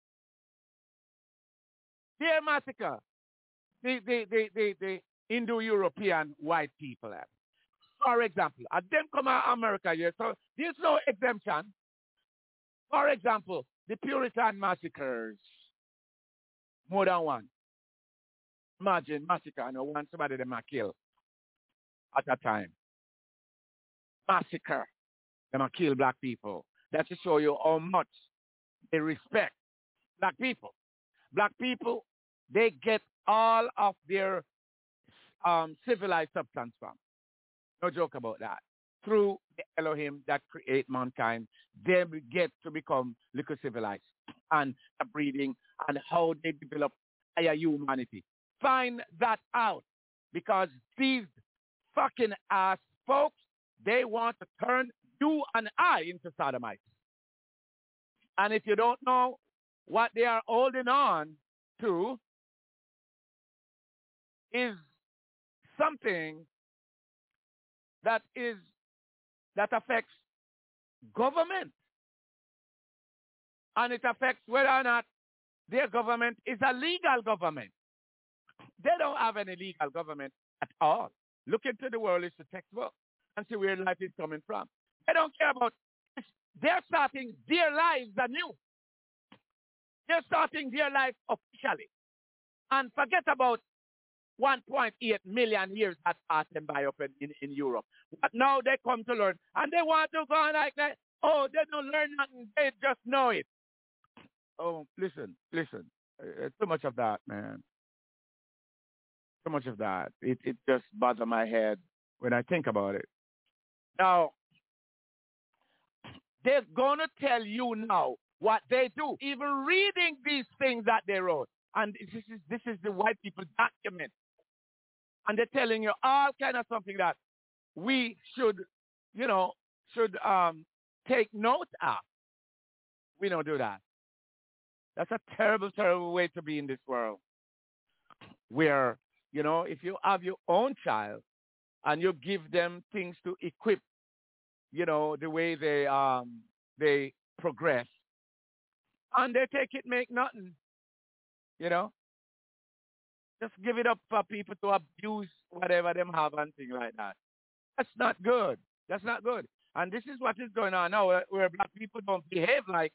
Their massacre, the Indo-European white people. For example, at them come out of America here, so there's no exemption. For example, the Puritan massacres, more than one. Imagine massacre, and one somebody they might kill at a time. Massacre, they might kill black people. That to show you how much they respect black people. Black people, they get all of their civilized substance from. No joke about that. Through the Elohim that create mankind, they get to become little civilized. And the breeding and how they develop higher humanity. Find that out. Because these fucking ass folks, they want to turn you and I into sodomites. And if you don't know what they are holding on to, is something that affects government. And it affects whether or not their government is a legal government. They don't have any legal government at all. Look into the world, it's a textbook, and see where life is coming from. They don't care about, they're starting their lives anew. They're starting their life officially. And forget about 1.8 million years that passed them by up in Europe. But now they come to learn. And they want to go on like that. Oh, they don't learn nothing. They just know it. Oh, listen. Too much of that, man. Too much of that. It just bothers my head when I think about it. Now, they're going to tell you now what they do. Even reading these things that they wrote. And this is the white people document. And they're telling you all kind of something that we should take note of. We don't do that. That's a terrible, terrible way to be in this world. Where, if you have your own child and you give them things to equip, the way they progress, and they take it, make nothing, just give it up for people to abuse whatever them have and things like that. That's not good. That's not good. And this is what is going on now, where black people don't behave like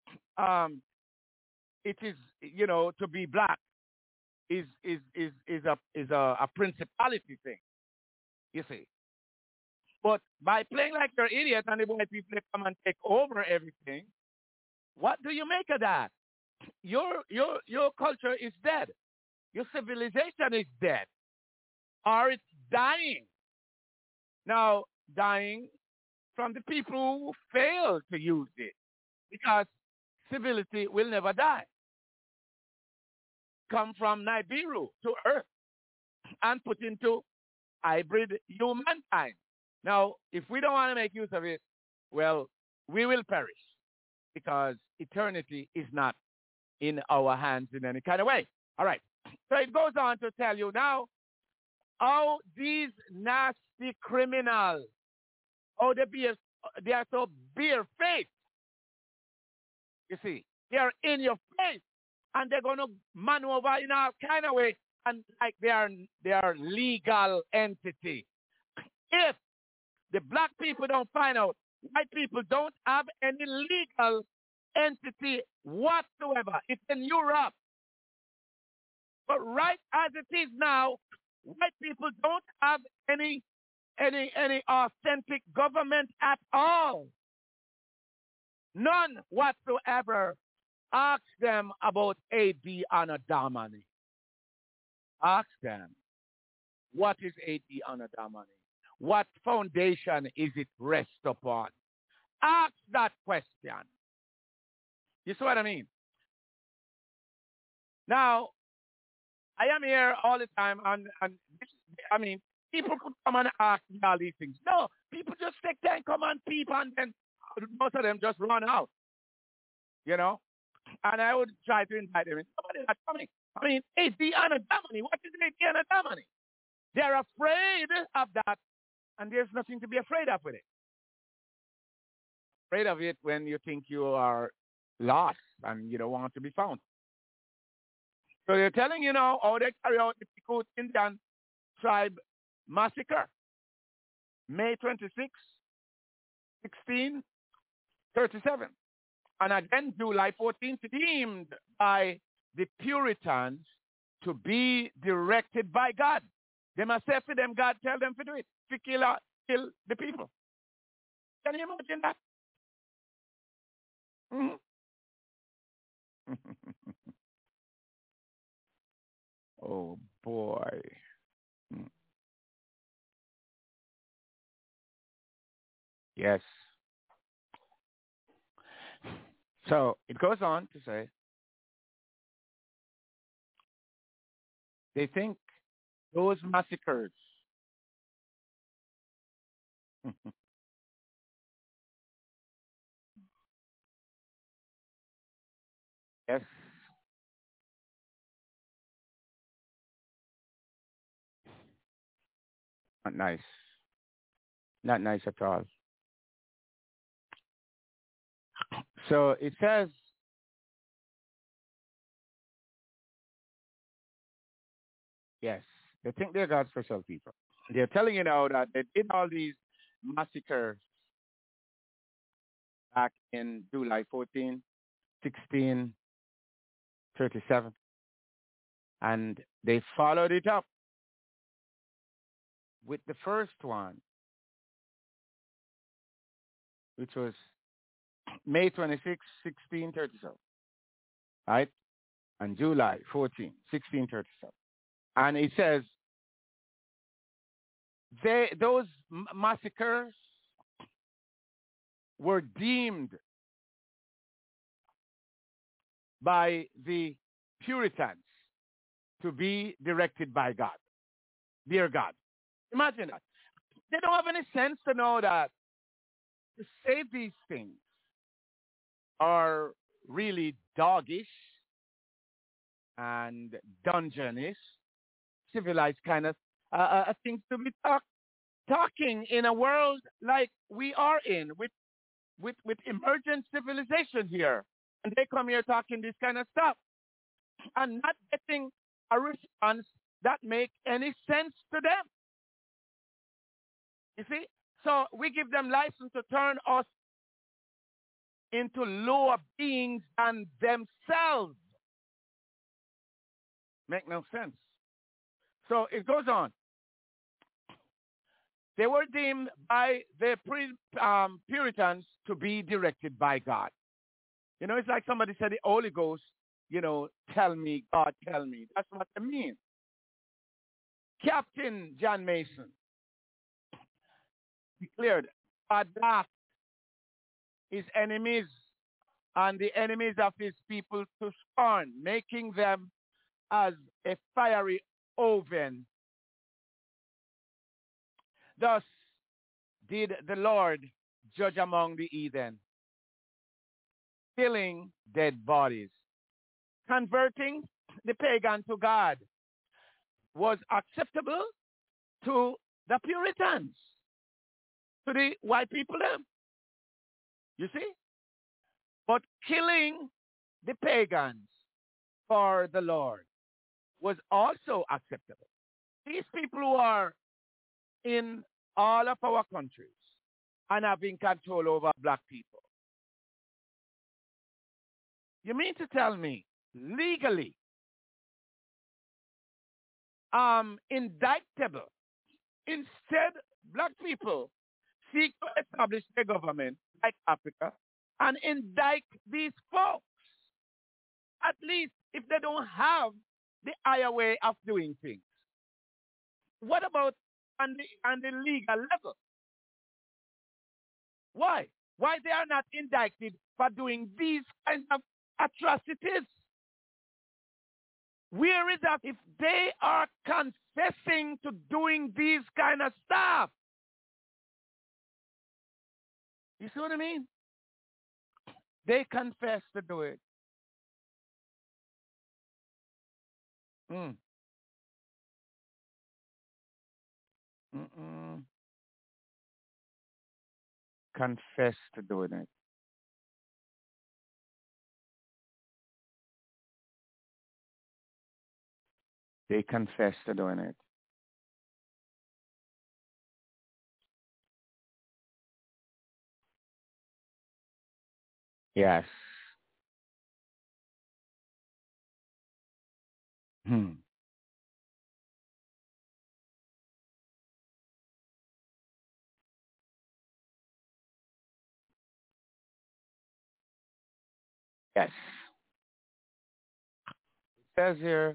it is, to be black is a principality thing. You see. But by playing like you're idiot and the white people they come and take over everything, what do you make of that? Your culture is dead. Your civilization is dead. Or it's dying. Now, dying from the people who fail to use it. Because civility will never die. Come from Nibiru to Earth and put into hybrid humankind. Now, if we don't want to make use of it, well, we will perish because eternity is not in our hands in any kind of way. All right. So it goes on to tell you now how these nasty criminals, they are so barefaced. You see, they are in your face, and they're going to maneuver in all kind of way, and like they are legal entity. If the black people don't find out, white people don't have any legal entity whatsoever. It's in Europe. But right as it is now, white people don't have any authentic government at all. None whatsoever. Ask them about A.D. Anadamani. Ask them, what is A.D. Anadamani? What foundation is it rest upon? Ask that question. You see what I mean? Now, I am here all the time, and people could come and ask me all these things. No, people just take time, come and peep, and then most of them just run out. And I would try to invite them. Somebody that's coming. A.D. Anadamani. What is A.D. Anadamani? They're afraid of that, and there's nothing to be afraid of with it. Afraid of it when you think you are lost and you don't want to be found. So they're telling you now how they carry out the Picot Indian tribe massacre. May 26, 1637. And again, July 14th, deemed by the Puritans to be directed by God. They must say for them, God tell them to do it, to kill the people. Can you imagine that? Mm-hmm. Oh, boy. Yes. So it goes on to say, they think those massacres yes. Not nice. Not nice at all. So it says Yes. They think they're God's special people. They're telling you now that they did all these massacres back in July 14, 1637. And they followed it up with the first one, which was May 26, 1637, right? And July 14, 1637. And it says, those massacres were deemed by the Puritans to be directed by God, dear God. Imagine that. They don't have any sense to know that to say these things are really doggish and dungeonish, civilized kind of things to be talking in a world like we are in with emergent civilization here. And they come here talking this kind of stuff and not getting a response that makes any sense to them. You see? So we give them license to turn us into lower beings than themselves. Make no sense. So it goes on. They were deemed by the Puritans to be directed by God. You know, it's like somebody said, the Holy Ghost, tell me, God, tell me. That's what they mean. Captain John Mason declared, God laughed his enemies and the enemies of his people to scorn, making them as a fiery oven. Thus did the Lord judge among the heathen, killing dead bodies. Converting the pagan to God was acceptable to the Puritans, to the white people them. You see? But killing the pagans for the Lord was also acceptable. These people who are in all of our countries and having control over black people. You mean to tell me, legally, indictable, instead black people seek to establish their government like Africa and indict these folks, at least if they don't have the higher way of doing things. What about on the legal level? Why? Why they are not indicted for doing these kinds of atrocities? Where is that if they are confessing to doing these kind of stuff? You see what I mean? They confess to do it. Confess to doing it. They confess to doing it. Yes. Yes. It says here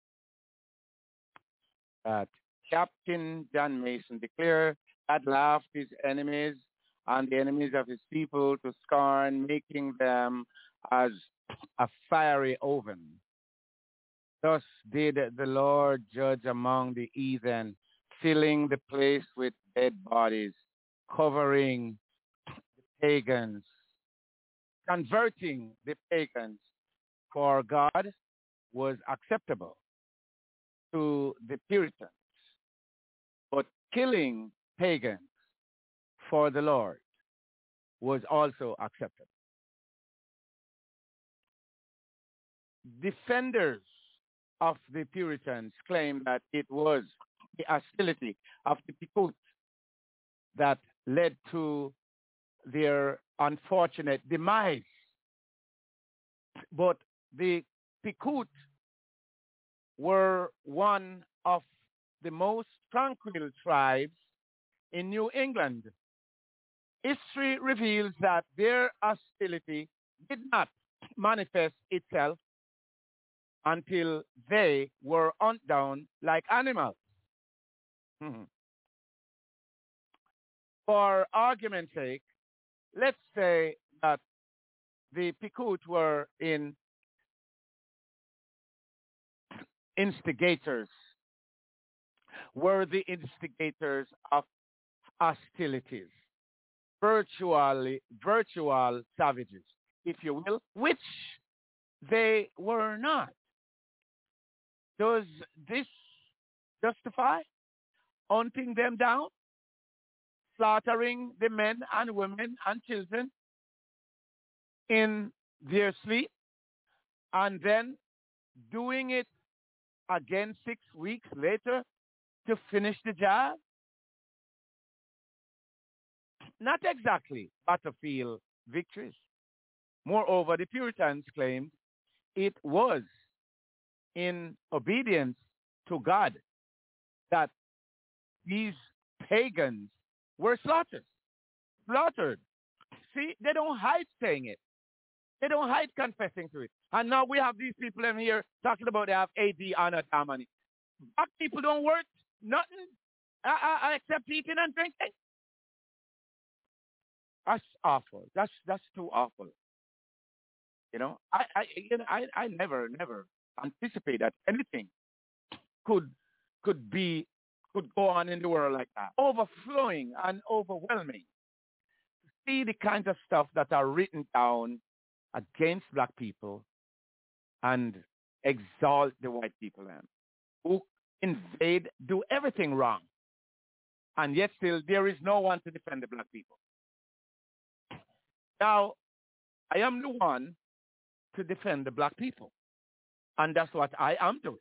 that Captain John Mason declared that laughed his enemies and the enemies of his people to scorn, making them as a fiery oven. Thus did the Lord judge among the heathen, filling the place with dead bodies, covering the pagans, converting the pagans, for God was acceptable to the Puritans, but killing pagans for the Lord was also acceptable. Defenders of the Puritans claimed that it was the hostility of the Pequot that led to their unfortunate demise. But the Pequot were one of the most tranquil tribes in New England. History reveals that their hostility did not manifest itself until they were hunted down like animals. Mhm. For argument's sake, let's say that the Pequot were instigators, were the instigators of hostilities, virtual savages, if you will, which they were not. Does this justify hunting them down, slaughtering the men and women and children in their sleep, and then doing it again 6 weeks later to finish the job? Not exactly battlefield victories. Moreover, the Puritans claimed it was in obedience to God that these pagans were slaughtered. Slaughtered. See, they don't hide saying it. They don't hide confessing to it. And now we have these people in here talking about they have AD on a money. Black people don't work nothing except eating and drinking. That's awful. That's too awful. You know, I never anticipate that anything could go on in the world like that. Overflowing and overwhelming. See the kinds of stuff that are written down against black people and exalt the white people who invade, do everything wrong. And yet still there is no one to defend the black people. Now, I am the one to defend the black people. And that's what I am doing.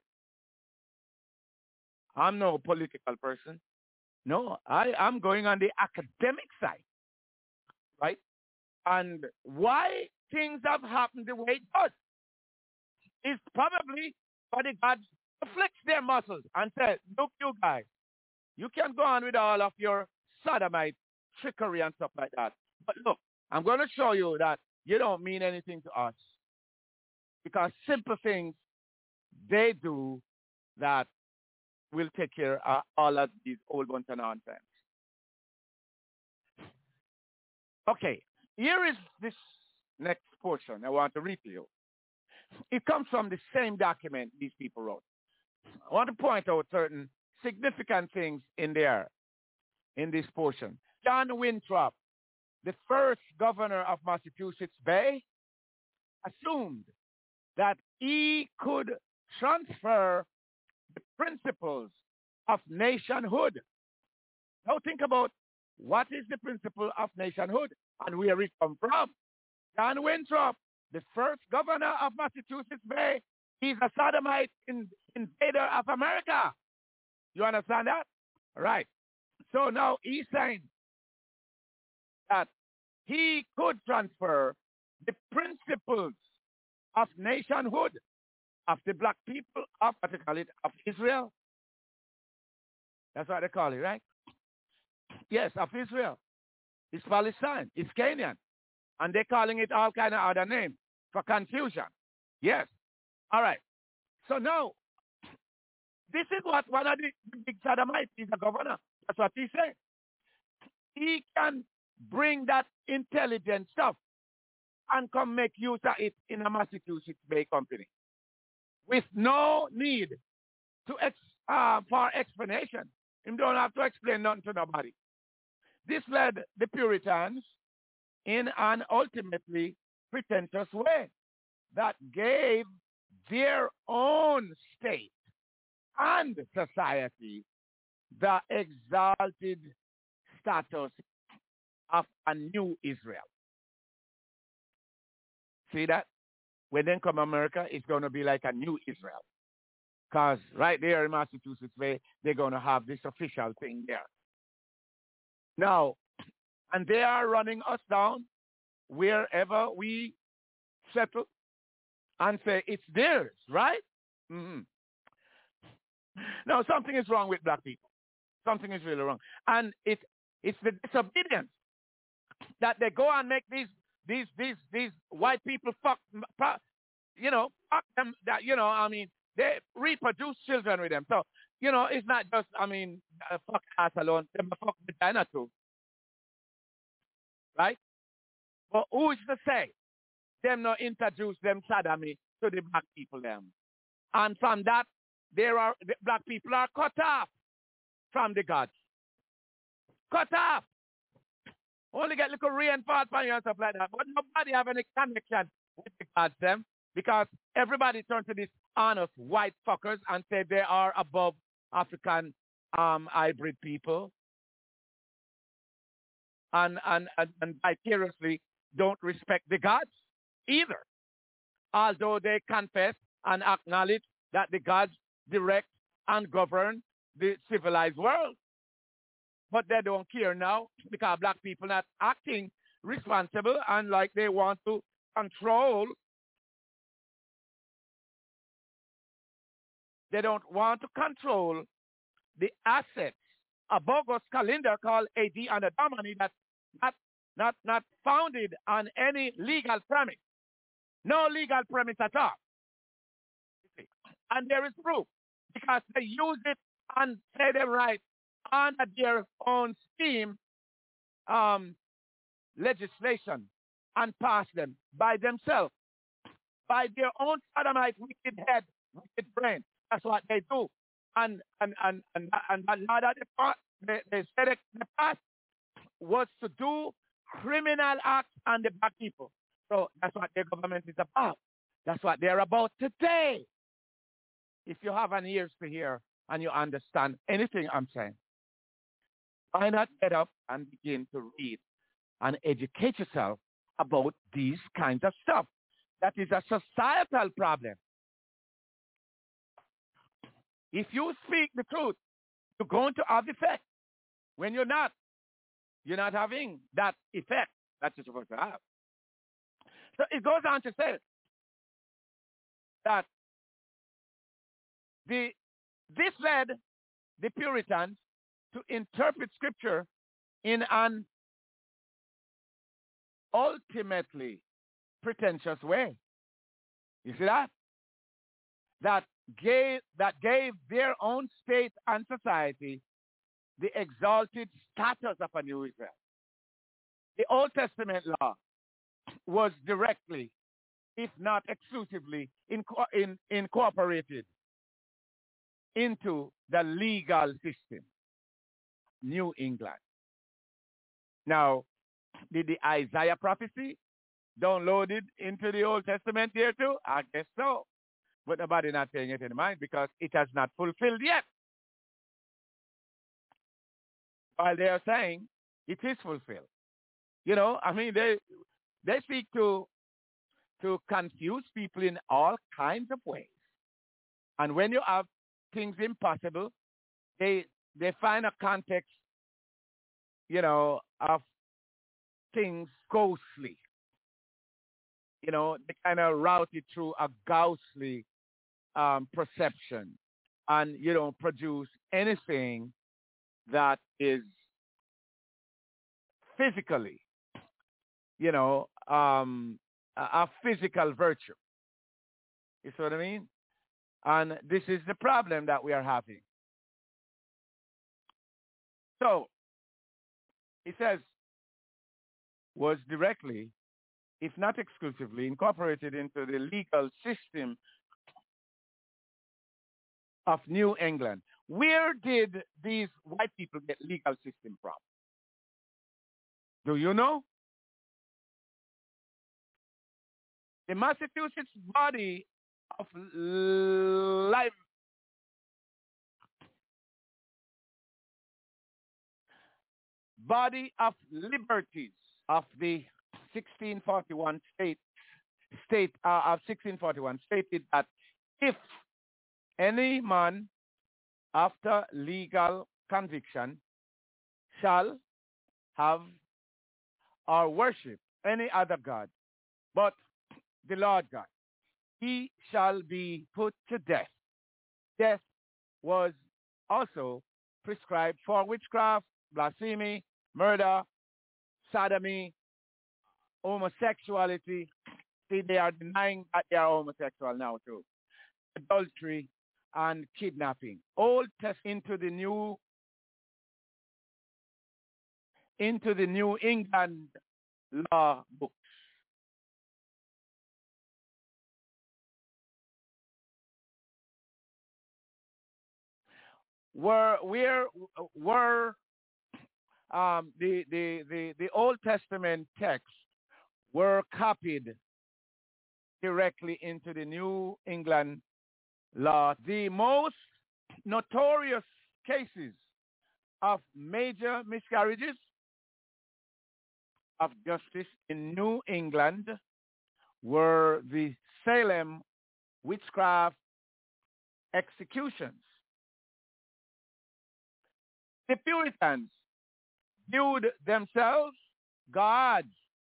I'm no political person. No, I am going on the academic side, right? And why things have happened the way it does is probably body God flex their muscles and say, look, you guys, you can go on with all of your sodomite trickery and stuff like that. But look, I'm going to show you that you don't mean anything to us. Because simple things they do that will take care of all of these old bunch of nonsense. Okay, here is this next portion I want to read to you. It comes from the same document these people wrote. I want to point out certain significant things in there, in this portion. John Winthrop, the first governor of Massachusetts Bay, assumed that he could transfer the principles of nationhood. Now think about what is the principle of nationhood and where it come from. John Winthrop, the first governor of Massachusetts Bay, he's a sodomite invader of America. You understand that? Right. So now he's saying that he could transfer the principles of nationhood of the black people, of what they call it, of Israel. That's what they call it, right? Yes, of Israel. It's Palestine. It's Canaan. And they're calling it all kind of other names for confusion. Yes. All right. So now, this is what one of the big sodomites is a governor. That's what he's saying. He can bring that intelligent stuff and come make use of it in a Massachusetts Bay Company with no need to for explanation. He don't have to explain nothing to nobody. This led the Puritans in an ultimately pretentious way that gave their own state and society the exalted status of a new Israel. See that? When then come America, it's going to be like a new Israel. Because right there in Massachusetts, they're going to have this official thing there. Now, and they are running us down wherever we settle and say it's theirs, right? Mm-hmm. Now, something is wrong with black people. Something is really wrong. And it's the disobedience that they go and make these white people fuck them, that, I mean, they reproduce children with them. So, it's not just, fuck ass alone, they fuck vagina too. Right? But who is to say them not introduce them sodomy to the black people them? And from that, the black people are cut off from the gods. Cut off. Only get little rainfall from you and stuff like that. But nobody have any connection with the gods them, because everybody turn to these honest white fuckers and say they are above African hybrid people. And vicariously don't respect the gods either. Although they confess and acknowledge that the gods direct and govern the civilized world. But they don't care now because black people not acting responsible and like they want to control. They don't want to control the assets. A bogus calendar called AD and the Domini that's not founded on any legal premise. No legal premise at all. And there is proof because they use it and say them right under their own scheme legislation and pass them by themselves, by their own sodomite wicked head, wicked brain. That's what they do. And that law that they said in the past was to do criminal acts on the black people. So that's what their government is about. That's what they're about today. If you have an ears to hear and you understand anything I'm saying, why not get up and begin to read and educate yourself about these kinds of stuff? That is a societal problem. If you speak the truth, you're going to have effect. When you're not having that effect that you're supposed to have. So it goes on to say that this led the Puritans to interpret Scripture in an ultimately pretentious way. You see that? That gave their own state and society the exalted status of a new Israel. The Old Testament law was directly, if not exclusively, incorporated into the legal system, New England. Now, did the Isaiah prophecy downloaded into the Old Testament here too? I guess so. But nobody not paying it in mind because it has not fulfilled yet. While they are saying it is fulfilled. They speak to confuse people in all kinds of ways. And when you have things impossible, they find a context, of things ghostly. They kind of route it through a ghostly perception and, produce anything that is physically, a physical virtue. You see what I mean? And this is the problem that we are having. So, it says, was directly, if not exclusively, incorporated into the legal system of New England. Where did these white people get legal system from? Do you know? The Massachusetts body of life body of liberties of the 1641 state of 1641 stated that if any man after legal conviction shall have or worship any other God but the Lord God, he shall be put to death. Death was also prescribed for witchcraft, blasphemy, murder, sodomy, homosexuality. See, they are denying that they are homosexual now too. Adultery and kidnapping. Old Testament into the New England law books. Were the Old Testament texts were copied directly into the New England law. The most notorious cases of major miscarriages of justice in New England were the Salem witchcraft executions. The Puritans viewed themselves God's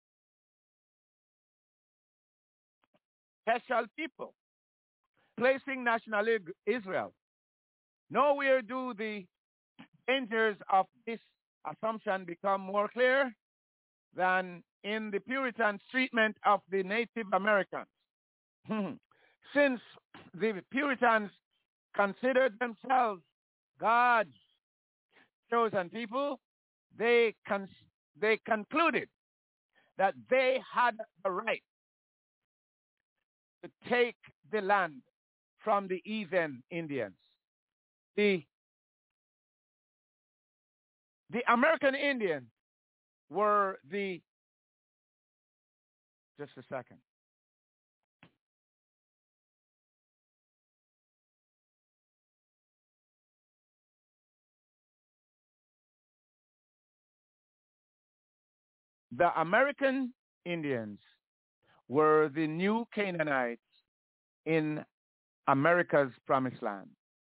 special people, placing national Israel. Nowhere do the dangers of this assumption become more clear than in the Puritans' treatment of the Native Americans. Since the Puritans considered themselves God's chosen people, they concluded that they had the right to take the land from the heathen Indians. The American Indians were just a second. The American Indians were the new Canaanites in America's promised land.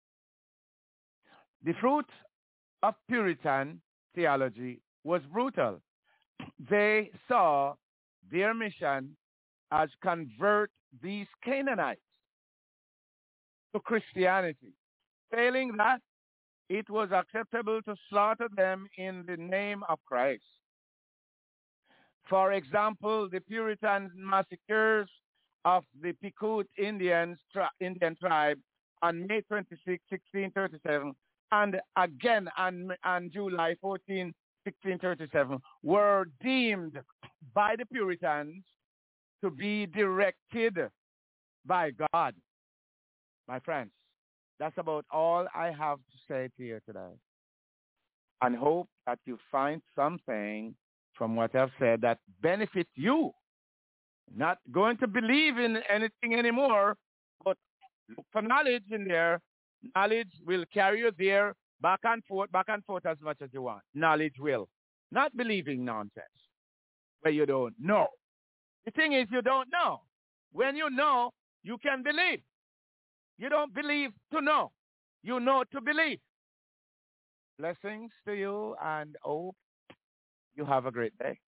The fruit of Puritan theology was brutal. They saw their mission as convert these Canaanites to Christianity. Failing that, it was acceptable to slaughter them in the name of Christ. For example, the Puritan massacres of the Pequot Indian tribe on May 26, 1637, and again on July 14, 1637, were deemed by the Puritans to be directed by God. My friends, that's about all I have to say to you today. And hope that you find something from what I've said that benefits you. Not going to believe in anything anymore, but look for knowledge in there. Knowledge will carry you there back and forth as much as you want. Knowledge will. Not believing nonsense where you don't know. The thing is, you don't know. When you know, you can believe. You don't believe to know. You know to believe. Blessings to you, and hope you have a great day.